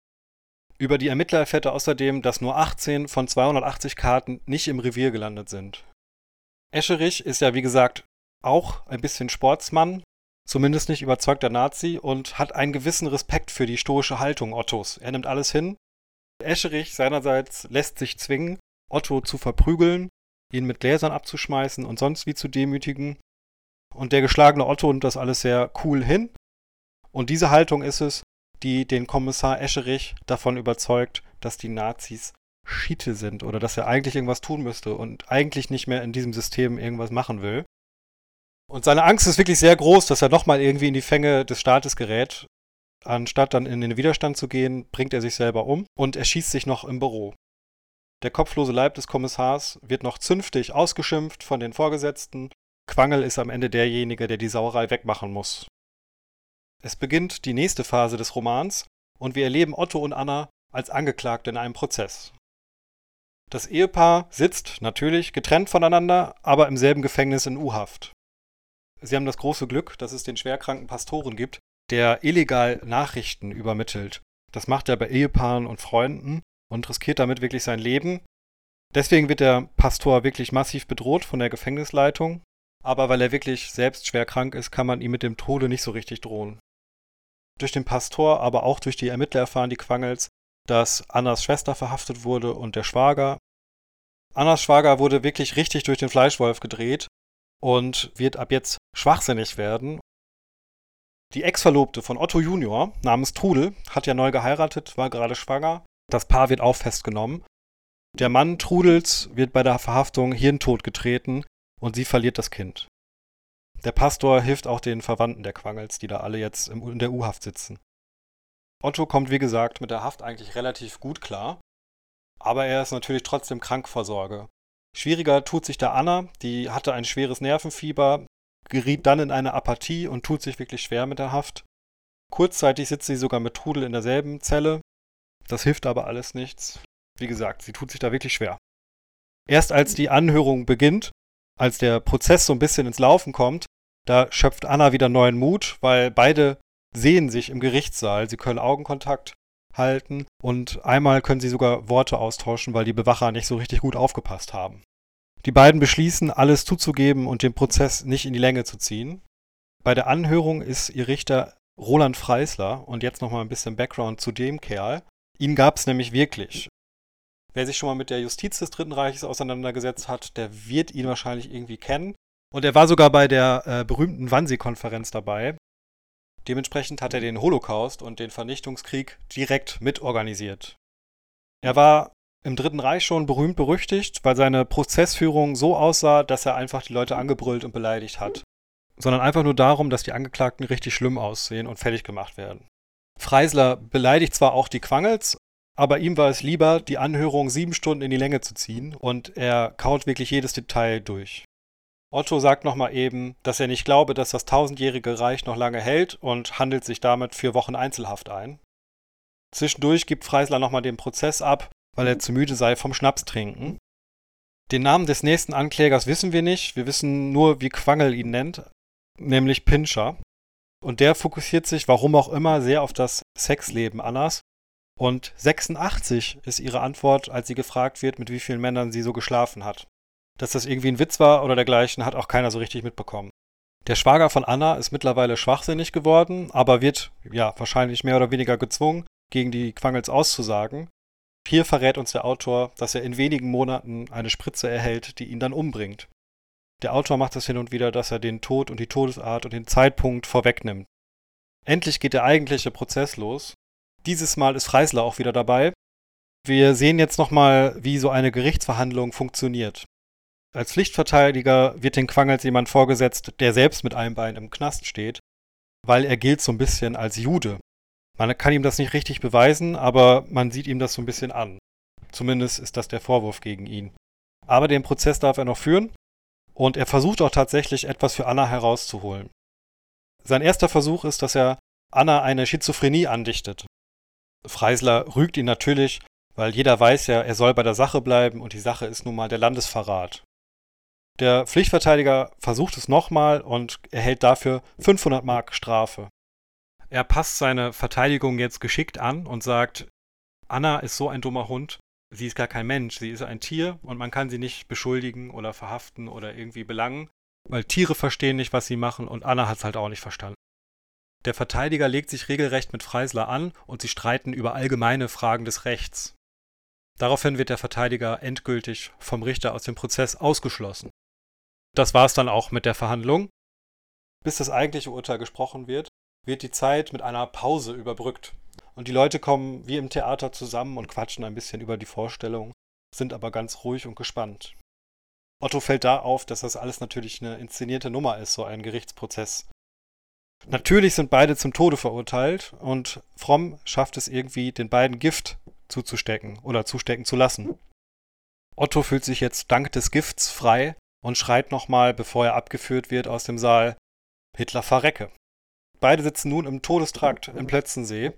Über die Ermittler erfährt er außerdem, dass nur 18 von 280 Karten nicht im Revier gelandet sind. Escherich ist ja, wie gesagt, auch ein bisschen Sportsmann, zumindest nicht überzeugter Nazi und hat einen gewissen Respekt für die stoische Haltung Ottos. Er nimmt alles hin. Escherich seinerseits lässt sich zwingen, Otto zu verprügeln, ihn mit Gläsern abzuschmeißen und sonst wie zu demütigen. Und der geschlagene Otto nimmt das alles sehr cool hin. Und diese Haltung ist es, die den Kommissar Escherich davon überzeugt, dass die Nazis Schiete sind oder dass er eigentlich irgendwas tun müsste und eigentlich nicht mehr in diesem System irgendwas machen will. Und seine Angst ist wirklich sehr groß, dass er nochmal irgendwie in die Fänge des Staates gerät. Anstatt dann in den Widerstand zu gehen, bringt er sich selber um und erschießt sich noch im Büro. Der kopflose Leib des Kommissars wird noch zünftig ausgeschimpft von den Vorgesetzten. Quangel ist am Ende derjenige, der die Sauerei wegmachen muss. Es beginnt die nächste Phase des Romans und wir erleben Otto und Anna als Angeklagte in einem Prozess. Das Ehepaar sitzt natürlich getrennt voneinander, aber im selben Gefängnis in U-Haft. Sie haben das große Glück, dass es den schwerkranken Pastoren gibt, der illegal Nachrichten übermittelt. Das macht er bei Ehepaaren und Freunden und riskiert damit wirklich sein Leben. Deswegen wird der Pastor wirklich massiv bedroht von der Gefängnisleitung. Aber weil er wirklich selbst schwer krank ist, kann man ihm mit dem Tode nicht so richtig drohen. Durch den Pastor, aber auch durch die Ermittler erfahren die Quangels, dass Annas Schwester verhaftet wurde und der Schwager. Annas Schwager wurde wirklich richtig durch den Fleischwolf gedreht und wird ab jetzt schwachsinnig werden. Die Ex-Verlobte von Otto Junior, namens Trudel, hat ja neu geheiratet, war gerade schwanger. Das Paar wird auch festgenommen. Der Mann Trudels wird bei der Verhaftung hirntot getreten und sie verliert das Kind. Der Pastor hilft auch den Verwandten der Quangels, die da alle jetzt in der U-Haft sitzen. Otto kommt, wie gesagt, mit der Haft eigentlich relativ gut klar, aber er ist natürlich trotzdem krank vor Sorge. Schwieriger tut sich da Anna, die hatte ein schweres Nervenfieber, geriet dann in eine Apathie und tut sich wirklich schwer mit der Haft. Kurzzeitig sitzt sie sogar mit Trudel in derselben Zelle. Das hilft aber alles nichts. Wie gesagt, sie tut sich da wirklich schwer. Erst als die Anhörung beginnt, als der Prozess so ein bisschen ins Laufen kommt, da schöpft Anna wieder neuen Mut, weil beide sehen sich im Gerichtssaal. Sie können Augenkontakt halten und einmal können sie sogar Worte austauschen, weil die Bewacher nicht so richtig gut aufgepasst haben. Die beiden beschließen, alles zuzugeben und den Prozess nicht in die Länge zu ziehen. Bei der Anhörung ist ihr Richter Roland Freisler und jetzt nochmal ein bisschen Background zu dem Kerl. Ihn gab es nämlich wirklich. Wer sich schon mal mit der Justiz des Dritten Reiches auseinandergesetzt hat, der wird ihn wahrscheinlich irgendwie kennen. Und er war sogar bei der berühmten Wannsee-Konferenz dabei. Dementsprechend hat er den Holocaust und den Vernichtungskrieg direkt mitorganisiert. Er war im Dritten Reich schon berühmt berüchtigt, weil seine Prozessführung so aussah, dass er einfach die Leute angebrüllt und beleidigt hat. Sondern einfach nur darum, dass die Angeklagten richtig schlimm aussehen und fertig gemacht werden. Freisler beleidigt zwar auch die Quangels, aber ihm war es lieber, die Anhörung 7 Stunden in die Länge zu ziehen und er kaut wirklich jedes Detail durch. Otto sagt nochmal eben, dass er nicht glaube, dass das 1000-jährige Reich noch lange hält und handelt sich damit 4 Wochen Einzelhaft ein. Zwischendurch gibt Freisler nochmal den Prozess ab, weil er zu müde sei vom Schnaps trinken. Den Namen des nächsten Anklägers wissen wir nicht, wir wissen nur, wie Quangel ihn nennt, nämlich Pinscher. Und der fokussiert sich, warum auch immer, sehr auf das Sexleben Annas. Und 86 ist ihre Antwort, als sie gefragt wird, mit wie vielen Männern sie so geschlafen hat. Dass das irgendwie ein Witz war oder dergleichen, hat auch keiner so richtig mitbekommen. Der Schwager von Anna ist mittlerweile schwachsinnig geworden, aber wird, ja, wahrscheinlich mehr oder weniger gezwungen, gegen die Quangels auszusagen. Hier verrät uns der Autor, dass er in wenigen Monaten eine Spritze erhält, die ihn dann umbringt. Der Autor macht es hin und wieder, dass er den Tod und die Todesart und den Zeitpunkt vorwegnimmt. Endlich geht der eigentliche Prozess los. Dieses Mal ist Freisler auch wieder dabei. Wir sehen jetzt nochmal, wie so eine Gerichtsverhandlung funktioniert. Als Pflichtverteidiger wird den Quangels jemand vorgesetzt, der selbst mit einem Bein im Knast steht, weil er gilt so ein bisschen als Jude. Man kann ihm das nicht richtig beweisen, aber man sieht ihm das so ein bisschen an. Zumindest ist das der Vorwurf gegen ihn. Aber den Prozess darf er noch führen und er versucht auch tatsächlich etwas für Anna herauszuholen. Sein erster Versuch ist, dass er Anna eine Schizophrenie andichtet. Freisler rügt ihn natürlich, weil jeder weiß ja, er soll bei der Sache bleiben und die Sache ist nun mal der Landesverrat. Der Pflichtverteidiger versucht es nochmal und erhält dafür 500 Mark Strafe. Er passt seine Verteidigung jetzt geschickt an und sagt, Anna ist so ein dummer Hund, sie ist gar kein Mensch, sie ist ein Tier und man kann sie nicht beschuldigen oder verhaften oder irgendwie belangen, weil Tiere verstehen nicht, was sie machen und Anna hat es halt auch nicht verstanden. Der Verteidiger legt sich regelrecht mit Freisler an und sie streiten über allgemeine Fragen des Rechts. Daraufhin wird der Verteidiger endgültig vom Richter aus dem Prozess ausgeschlossen. Das war's dann auch mit der Verhandlung. Bis das eigentliche Urteil gesprochen wird, wird die Zeit mit einer Pause überbrückt. Und die Leute kommen wie im Theater zusammen und quatschen ein bisschen über die Vorstellung, sind aber ganz ruhig und gespannt. Otto fällt da auf, dass das alles natürlich eine inszenierte Nummer ist, so ein Gerichtsprozess. Natürlich sind beide zum Tode verurteilt und Fromm schafft es irgendwie, den beiden Gift zuzustecken oder zustecken zu lassen. Otto fühlt sich jetzt dank des Gifts frei und schreit nochmal, bevor er abgeführt wird aus dem Saal, Hitler verrecke. Beide sitzen nun im Todestrakt im Plötzensee.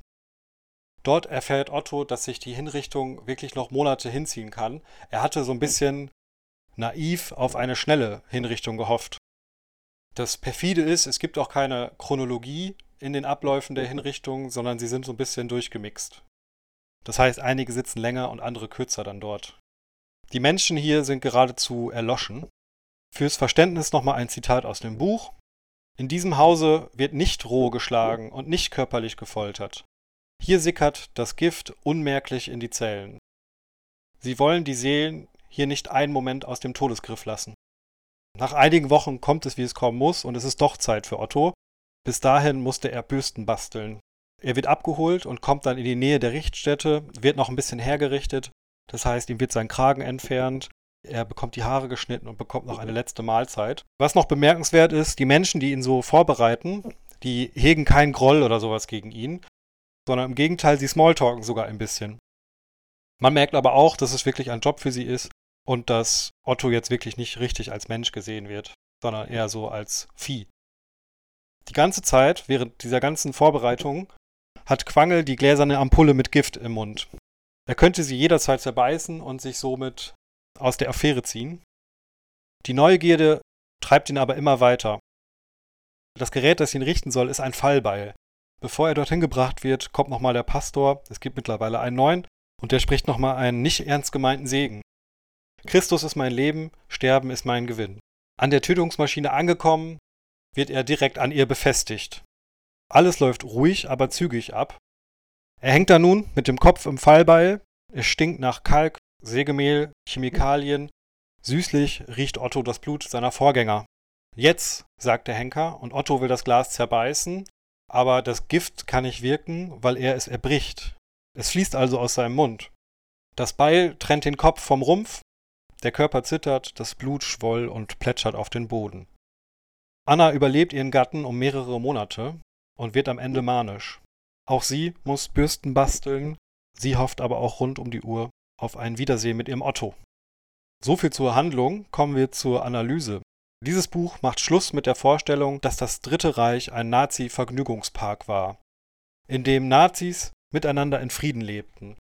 Dort erfährt Otto, dass sich die Hinrichtung wirklich noch Monate hinziehen kann. Er hatte so ein bisschen naiv auf eine schnelle Hinrichtung gehofft. Das perfide ist, es gibt auch keine Chronologie in den Abläufen der Hinrichtungen, sondern sie sind so ein bisschen durchgemixt. Das heißt, einige sitzen länger und andere kürzer dann dort. Die Menschen hier sind geradezu erloschen. Fürs Verständnis nochmal ein Zitat aus dem Buch. In diesem Hause wird nicht roh geschlagen und nicht körperlich gefoltert. Hier sickert das Gift unmerklich in die Zellen. Sie wollen die Seelen hier nicht einen Moment aus dem Todesgriff lassen. Nach einigen Wochen kommt es, wie es kommen muss, und es ist doch Zeit für Otto. Bis dahin musste er Bürsten basteln. Er wird abgeholt und kommt dann in die Nähe der Richtstätte, wird noch ein bisschen hergerichtet. Das heißt, ihm wird sein Kragen entfernt, er bekommt die Haare geschnitten und bekommt noch eine letzte Mahlzeit. Was noch bemerkenswert ist, die Menschen, die ihn so vorbereiten, die hegen keinen Groll oder sowas gegen ihn, sondern im Gegenteil, sie smalltalken sogar ein bisschen. Man merkt aber auch, dass es wirklich ein Job für sie ist und dass Otto jetzt wirklich nicht richtig als Mensch gesehen wird, sondern eher so als Vieh. Die ganze Zeit, während dieser ganzen Vorbereitung, hat Quangel die gläserne Ampulle mit Gift im Mund. Er könnte sie jederzeit zerbeißen und sich somit aus der Affäre ziehen. Die Neugierde treibt ihn aber immer weiter. Das Gerät, das ihn richten soll, ist ein Fallbeil. Bevor er dorthin gebracht wird, kommt nochmal der Pastor, es gibt mittlerweile einen neuen, und der spricht nochmal einen nicht ernst gemeinten Segen. Christus ist mein Leben, Sterben ist mein Gewinn. An der Tötungsmaschine angekommen, wird er direkt an ihr befestigt. Alles läuft ruhig, aber zügig ab. Er hängt da nun mit dem Kopf im Fallbeil, es stinkt nach Kalk, Sägemehl, Chemikalien, süßlich riecht Otto das Blut seiner Vorgänger. Jetzt, sagt der Henker, und Otto will das Glas zerbeißen, aber das Gift kann nicht wirken, weil er es erbricht. Es fließt also aus seinem Mund. Das Beil trennt den Kopf vom Rumpf, der Körper zittert, das Blut schwoll und plätschert auf den Boden. Anna überlebt ihren Gatten um mehrere Monate und wird am Ende manisch. Auch sie muss Bürsten basteln, sie hofft aber auch rund um die Uhr auf ein Wiedersehen mit ihrem Otto. Soviel zur Handlung, kommen wir zur Analyse. Dieses Buch macht Schluss mit der Vorstellung, dass das Dritte Reich ein Nazi-Vergnügungspark war, in dem Nazis miteinander in Frieden lebten.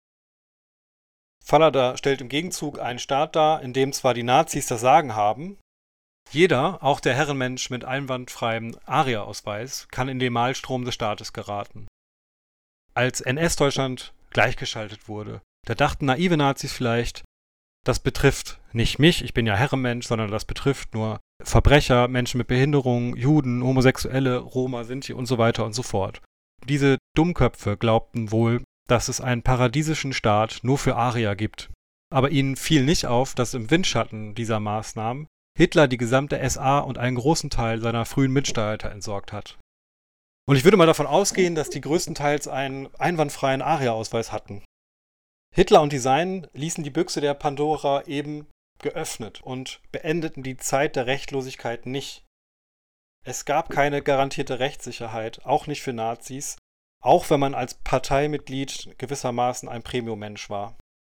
Fallada stellt im Gegenzug einen Staat dar, in dem zwar die Nazis das Sagen haben, jeder, auch der Herrenmensch mit einwandfreiem ARIA-Ausweis, kann in den Malstrom des Staates geraten. Als NS-Deutschland gleichgeschaltet wurde, da dachten naive Nazis vielleicht, das betrifft nicht mich, ich bin ja Herrenmensch, sondern das betrifft nur Verbrecher, Menschen mit Behinderung, Juden, Homosexuelle, Roma, Sinti und so weiter und so fort. Diese Dummköpfe glaubten wohl, dass es einen paradiesischen Staat nur für Arier gibt. Aber ihnen fiel nicht auf, dass im Windschatten dieser Maßnahmen Hitler die gesamte SA und einen großen Teil seiner frühen Mitstreiter entsorgt hat. Und ich würde mal davon ausgehen, dass die größtenteils einen einwandfreien ARIA-Ausweis hatten. Hitler und die Seinen ließen die Büchse der Pandora eben geöffnet und beendeten die Zeit der Rechtlosigkeit nicht. Es gab keine garantierte Rechtssicherheit, auch nicht für Nazis, auch wenn man als Parteimitglied gewissermaßen ein Premium-Mensch war.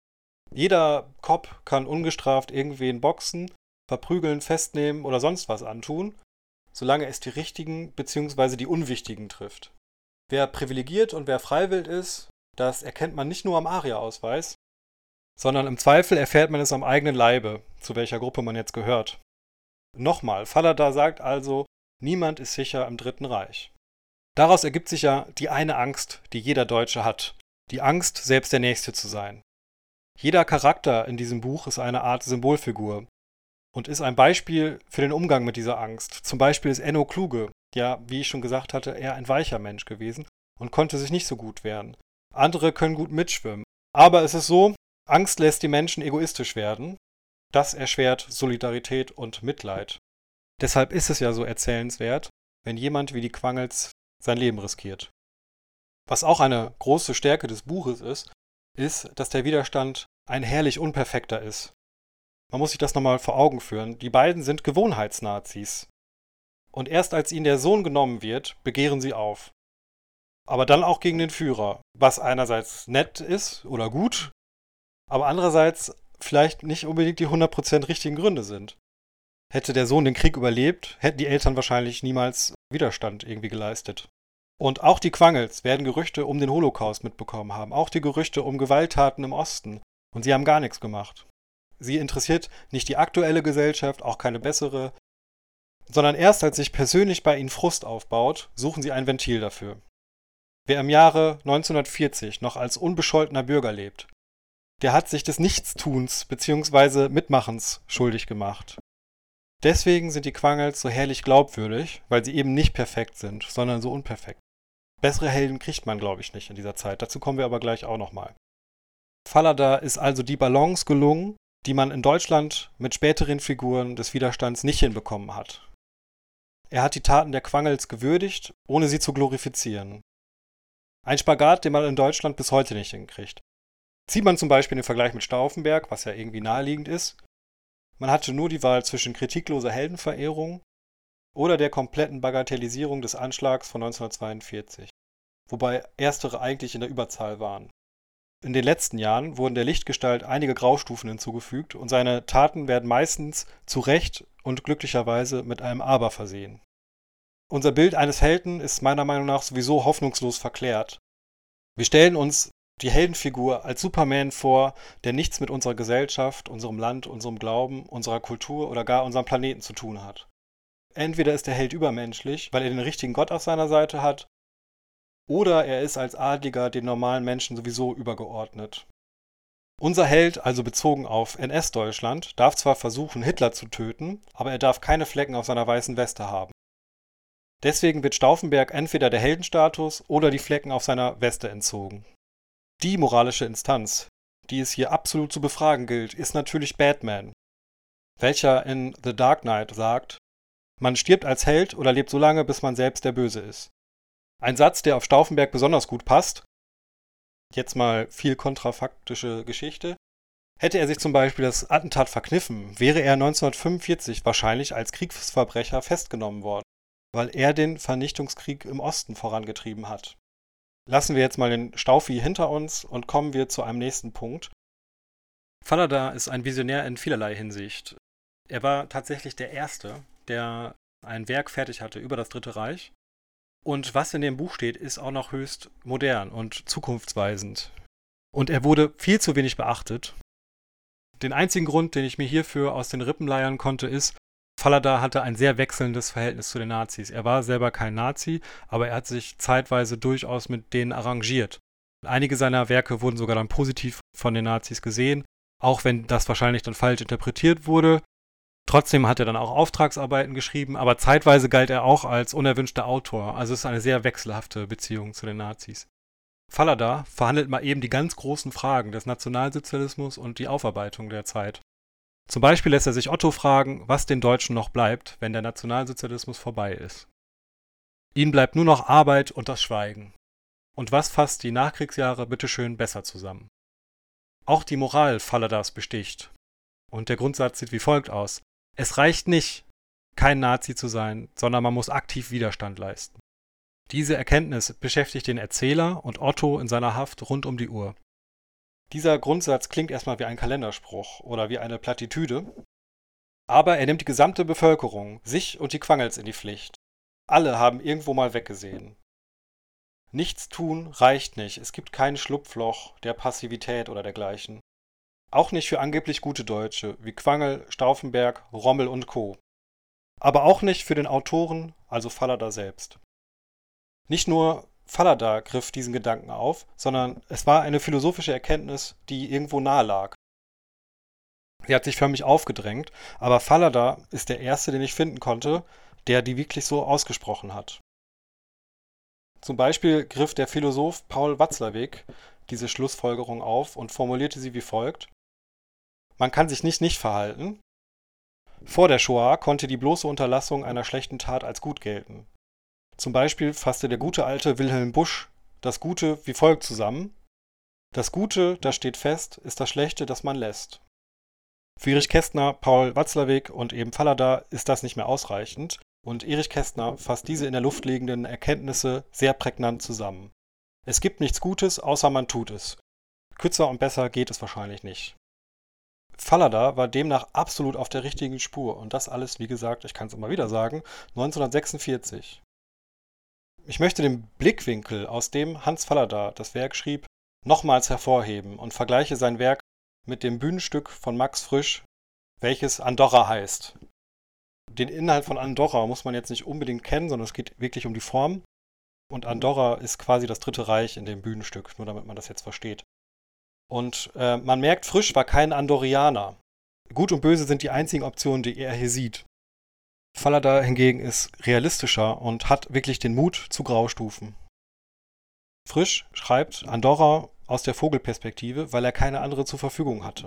Jeder Cop kann ungestraft irgendwen boxen, verprügeln, festnehmen oder sonst was antun, solange es die Richtigen bzw. die Unwichtigen trifft. Wer privilegiert und wer freiwillig ist, das erkennt man nicht nur am ARIA-Ausweis, sondern im Zweifel erfährt man es am eigenen Leibe, zu welcher Gruppe man jetzt gehört. Nochmal, Fallada sagt also, niemand ist sicher im Dritten Reich. Daraus ergibt sich ja die eine Angst, die jeder Deutsche hat, die Angst, selbst der Nächste zu sein. Jeder Charakter in diesem Buch ist eine Art Symbolfigur und ist ein Beispiel für den Umgang mit dieser Angst. Zum Beispiel ist Enno Kluge, ja, wie ich schon gesagt hatte, eher ein weicher Mensch gewesen und konnte sich nicht so gut wehren. Andere können gut mitschwimmen. Aber es ist so, Angst lässt die Menschen egoistisch werden. Das erschwert Solidarität und Mitleid. Deshalb ist es ja so erzählenswert, wenn jemand wie die Quangels sein Leben riskiert. Was auch eine große Stärke des Buches ist, dass der Widerstand ein herrlich unperfekter ist. Man muss sich das nochmal vor Augen führen. Die beiden sind Gewohnheitsnazis. Und erst als ihnen der Sohn genommen wird, begehren sie auf. Aber dann auch gegen den Führer, was einerseits nett ist oder gut, aber andererseits vielleicht nicht unbedingt die 100% richtigen Gründe sind. Hätte der Sohn den Krieg überlebt, hätten die Eltern wahrscheinlich niemals Widerstand irgendwie geleistet. Und auch die Quangels werden Gerüchte um den Holocaust mitbekommen haben, auch die Gerüchte um Gewalttaten im Osten. Und sie haben gar nichts gemacht. Sie interessiert nicht die aktuelle Gesellschaft, auch keine bessere. sondern erst als sich persönlich bei ihnen Frust aufbaut, suchen sie ein Ventil dafür. Wer im Jahre 1940 noch als unbescholtener Bürger lebt, der hat sich des Nichtstuns bzw. Mitmachens schuldig gemacht. Deswegen sind die Quangels so herrlich glaubwürdig, weil sie eben nicht perfekt sind, sondern so unperfekt. Bessere Helden kriegt man, glaube ich, nicht in dieser Zeit. Dazu kommen wir aber gleich auch nochmal. Fallada ist also die Balance gelungen, die man in Deutschland mit späteren Figuren des Widerstands nicht hinbekommen hat. Er hat die Taten der Quangels gewürdigt, ohne sie zu glorifizieren. Ein Spagat, den man in Deutschland bis heute nicht hinkriegt. Zieht man zum Beispiel den Vergleich mit Stauffenberg, was ja irgendwie naheliegend ist. Man hatte nur die Wahl zwischen kritikloser Heldenverehrung oder der kompletten Bagatellisierung des Anschlags von 1942, wobei erstere eigentlich in der Überzahl waren. In den letzten Jahren wurden der Lichtgestalt einige Graustufen hinzugefügt und seine Taten werden meistens zu Recht und glücklicherweise mit einem Aber versehen. Unser Bild eines Helden ist meiner Meinung nach sowieso hoffnungslos verklärt. Wir stellen uns die Heldenfigur als Superman vor, der nichts mit unserer Gesellschaft, unserem Land, unserem Glauben, unserer Kultur oder gar unserem Planeten zu tun hat. Entweder ist der Held übermenschlich, weil er den richtigen Gott auf seiner Seite hat, oder er ist als Adliger den normalen Menschen sowieso übergeordnet. Unser Held, also bezogen auf NS-Deutschland, darf zwar versuchen, Hitler zu töten, aber er darf keine Flecken auf seiner weißen Weste haben. Deswegen wird Stauffenberg entweder der Heldenstatus oder die Flecken auf seiner Weste entzogen. Die moralische Instanz, die es hier absolut zu befragen gilt, ist natürlich Batman, welcher in The Dark Knight sagt, man stirbt als Held oder lebt so lange, bis man selbst der Böse ist. Ein Satz, der auf Stauffenberg besonders gut passt. Jetzt mal viel kontrafaktische Geschichte. Hätte er sich zum Beispiel das Attentat verkniffen, wäre er 1945 wahrscheinlich als Kriegsverbrecher festgenommen worden, weil er den Vernichtungskrieg im Osten vorangetrieben hat. Lassen wir jetzt mal den Stauffi hinter uns und kommen wir zu einem nächsten Punkt. Fallada ist ein Visionär in vielerlei Hinsicht. Er war tatsächlich der Erste, der ein Werk fertig hatte über das Dritte Reich. Und was in dem Buch steht, ist auch noch höchst modern und zukunftsweisend. Und er wurde viel zu wenig beachtet. Den einzigen Grund, den ich mir hierfür aus den Rippen leiern konnte, ist, Fallada hatte ein sehr wechselndes Verhältnis zu den Nazis. Er war selber kein Nazi, aber er hat sich zeitweise durchaus mit denen arrangiert. Einige seiner Werke wurden sogar dann positiv von den Nazis gesehen, auch wenn das wahrscheinlich dann falsch interpretiert wurde. Trotzdem hat er dann auch Auftragsarbeiten geschrieben, aber zeitweise galt er auch als unerwünschter Autor. Also es ist eine sehr wechselhafte Beziehung zu den Nazis. Fallada verhandelt mal eben die ganz großen Fragen des Nationalsozialismus und die Aufarbeitung der Zeit. Zum Beispiel lässt er sich Otto fragen, was den Deutschen noch bleibt, wenn der Nationalsozialismus vorbei ist. Ihnen bleibt nur noch Arbeit und das Schweigen. Und was fasst die Nachkriegsjahre bitteschön besser zusammen? Auch die Moral Falladas besticht. Und der Grundsatz sieht wie folgt aus. Es reicht nicht, kein Nazi zu sein, sondern man muss aktiv Widerstand leisten. Diese Erkenntnis beschäftigt den Erzähler und Otto in seiner Haft rund um die Uhr. Dieser Grundsatz klingt erstmal wie ein Kalenderspruch oder wie eine Plattitüde, aber er nimmt die gesamte Bevölkerung, sich und die Quangels in die Pflicht. Alle haben irgendwo mal weggesehen. Nichts tun reicht nicht, es gibt kein Schlupfloch der Passivität oder dergleichen. Auch nicht für angeblich gute Deutsche wie Quangel, Stauffenberg, Rommel und Co. Aber auch nicht für den Autoren, also Fallada selbst. Nicht nur Fallada griff diesen Gedanken auf, sondern es war eine philosophische Erkenntnis, die irgendwo nahe lag. Sie hat sich förmlich aufgedrängt, aber Fallada ist der erste, den ich finden konnte, der die wirklich so ausgesprochen hat. Zum Beispiel griff der Philosoph Paul Watzlawick diese Schlussfolgerung auf und formulierte sie wie folgt: Man kann sich nicht verhalten. Vor der Shoah konnte die bloße Unterlassung einer schlechten Tat als gut gelten. Zum Beispiel fasste der gute alte Wilhelm Busch das Gute wie folgt zusammen: Das Gute, das steht fest, ist das Schlechte, das man lässt. Für Erich Kästner, Paul Watzlawick und eben Fallada ist das nicht mehr ausreichend und Erich Kästner fasst diese in der Luft liegenden Erkenntnisse sehr prägnant zusammen. Es gibt nichts Gutes, außer man tut es. Kürzer und besser geht es wahrscheinlich nicht. Fallada war demnach absolut auf der richtigen Spur und das alles, wie gesagt, ich kann es immer wieder sagen, 1946. Ich möchte den Blickwinkel, aus dem Hans Fallada das Werk schrieb, nochmals hervorheben und vergleiche sein Werk mit dem Bühnenstück von Max Frisch, welches Andorra heißt. Den Inhalt von Andorra muss man jetzt nicht unbedingt kennen, sondern es geht wirklich um die Form. Und Andorra ist quasi das Dritte Reich in dem Bühnenstück, nur damit man das jetzt versteht. Und man merkt, Frisch war kein Andorrianer. Gut und Böse sind die einzigen Optionen, die er hier sieht. Fallada hingegen ist realistischer und hat wirklich den Mut zu Graustufen. Frisch schreibt Andorra aus der Vogelperspektive, weil er keine andere zur Verfügung hatte.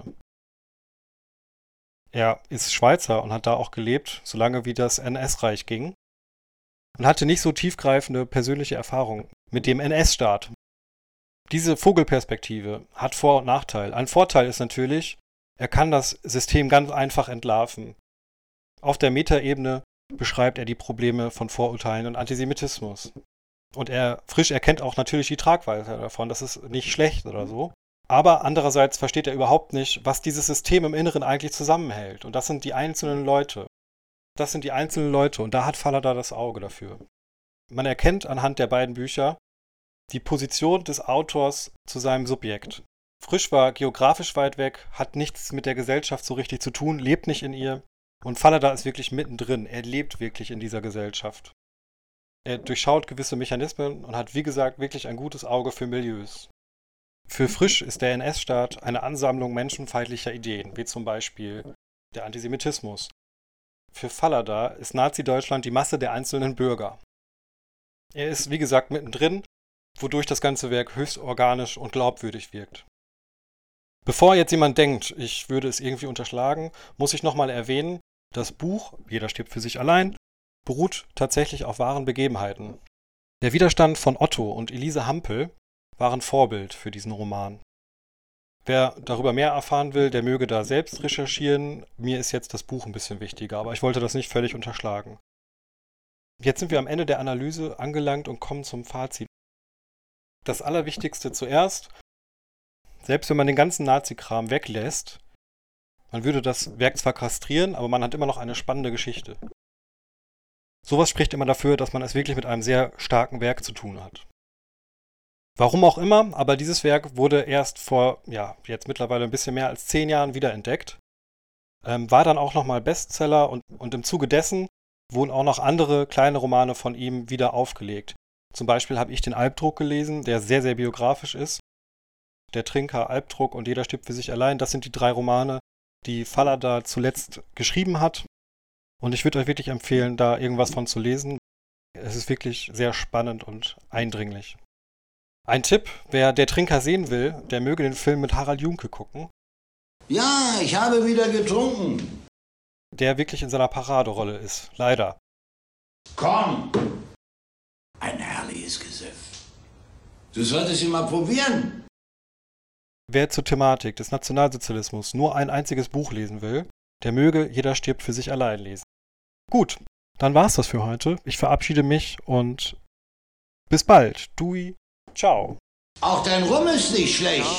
Er ist Schweizer und hat da auch gelebt, solange wie das NS-Reich ging, und hatte nicht so tiefgreifende persönliche Erfahrungen mit dem NS-Staat. Diese Vogelperspektive hat Vor- und Nachteil. Ein Vorteil ist natürlich, er kann das System ganz einfach entlarven. Auf der Metaebene beschreibt er die Probleme von Vorurteilen und Antisemitismus. Und Frisch erkennt auch natürlich die Tragweite davon, das ist nicht schlecht oder so. Aber andererseits versteht er überhaupt nicht, was dieses System im Inneren eigentlich zusammenhält. Und das sind die einzelnen Leute. Das sind die einzelnen Leute und da hat Fallada das Auge dafür. Man erkennt anhand der beiden Bücher die Position des Autors zu seinem Subjekt. Frisch war geografisch weit weg, hat nichts mit der Gesellschaft so richtig zu tun, lebt nicht in ihr. Und Fallada ist wirklich mittendrin. Er lebt wirklich in dieser Gesellschaft. Er durchschaut gewisse Mechanismen und hat, wie gesagt, wirklich ein gutes Auge für Milieus. Für Frisch ist der NS-Staat eine Ansammlung menschenfeindlicher Ideen, wie zum Beispiel der Antisemitismus. Für Fallada ist Nazi-Deutschland die Masse der einzelnen Bürger. Er ist, wie gesagt, mittendrin, wodurch das ganze Werk höchst organisch und glaubwürdig wirkt. Bevor jetzt jemand denkt, ich würde es irgendwie unterschlagen, muss ich nochmal erwähnen, das Buch Jeder stirbt für sich allein beruht tatsächlich auf wahren Begebenheiten. Der Widerstand von Otto und Elise Hampel waren Vorbild für diesen Roman. Wer darüber mehr erfahren will, der möge da selbst recherchieren. Mir ist jetzt das Buch ein bisschen wichtiger, aber ich wollte das nicht völlig unterschlagen. Jetzt sind wir am Ende der Analyse angelangt und kommen zum Fazit. Das Allerwichtigste zuerst: Selbst wenn man den ganzen Nazi-Kram weglässt, man würde das Werk zwar kastrieren, aber man hat immer noch eine spannende Geschichte. Sowas spricht immer dafür, dass man es wirklich mit einem sehr starken Werk zu tun hat. Warum auch immer, aber dieses Werk wurde erst vor, jetzt mittlerweile ein bisschen mehr als 10 Jahren wiederentdeckt. War dann auch nochmal Bestseller und im Zuge dessen wurden auch noch andere kleine Romane von ihm wieder aufgelegt. Zum Beispiel habe ich den Albdruck gelesen, der sehr, sehr biografisch ist. Der Trinker, Albdruck und Jeder stirbt für sich allein, das sind die 3 Romane, die Fallada zuletzt geschrieben hat. Und ich würde euch wirklich empfehlen, da irgendwas von zu lesen. Es ist wirklich sehr spannend und eindringlich. Ein Tipp, wer Der Trinker sehen will, der möge den Film mit Harald Juhnke gucken. Ja, ich habe wieder getrunken. Der wirklich in seiner Paraderolle ist, leider. Komm! Ein herrliches Gesöff. Du solltest ihn mal probieren. Wer zur Thematik des Nationalsozialismus nur ein einziges Buch lesen will, der möge Jeder stirbt für sich allein lesen. Gut, dann war's das für heute. Ich verabschiede mich und bis bald. Dui, ciao. Auch dein Rum ist nicht schlecht.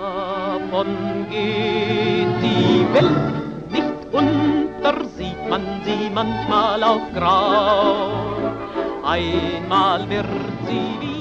Davon geht die Welt nicht unter, sieht man sie manchmal auf Grau. Einmal wird sie wieder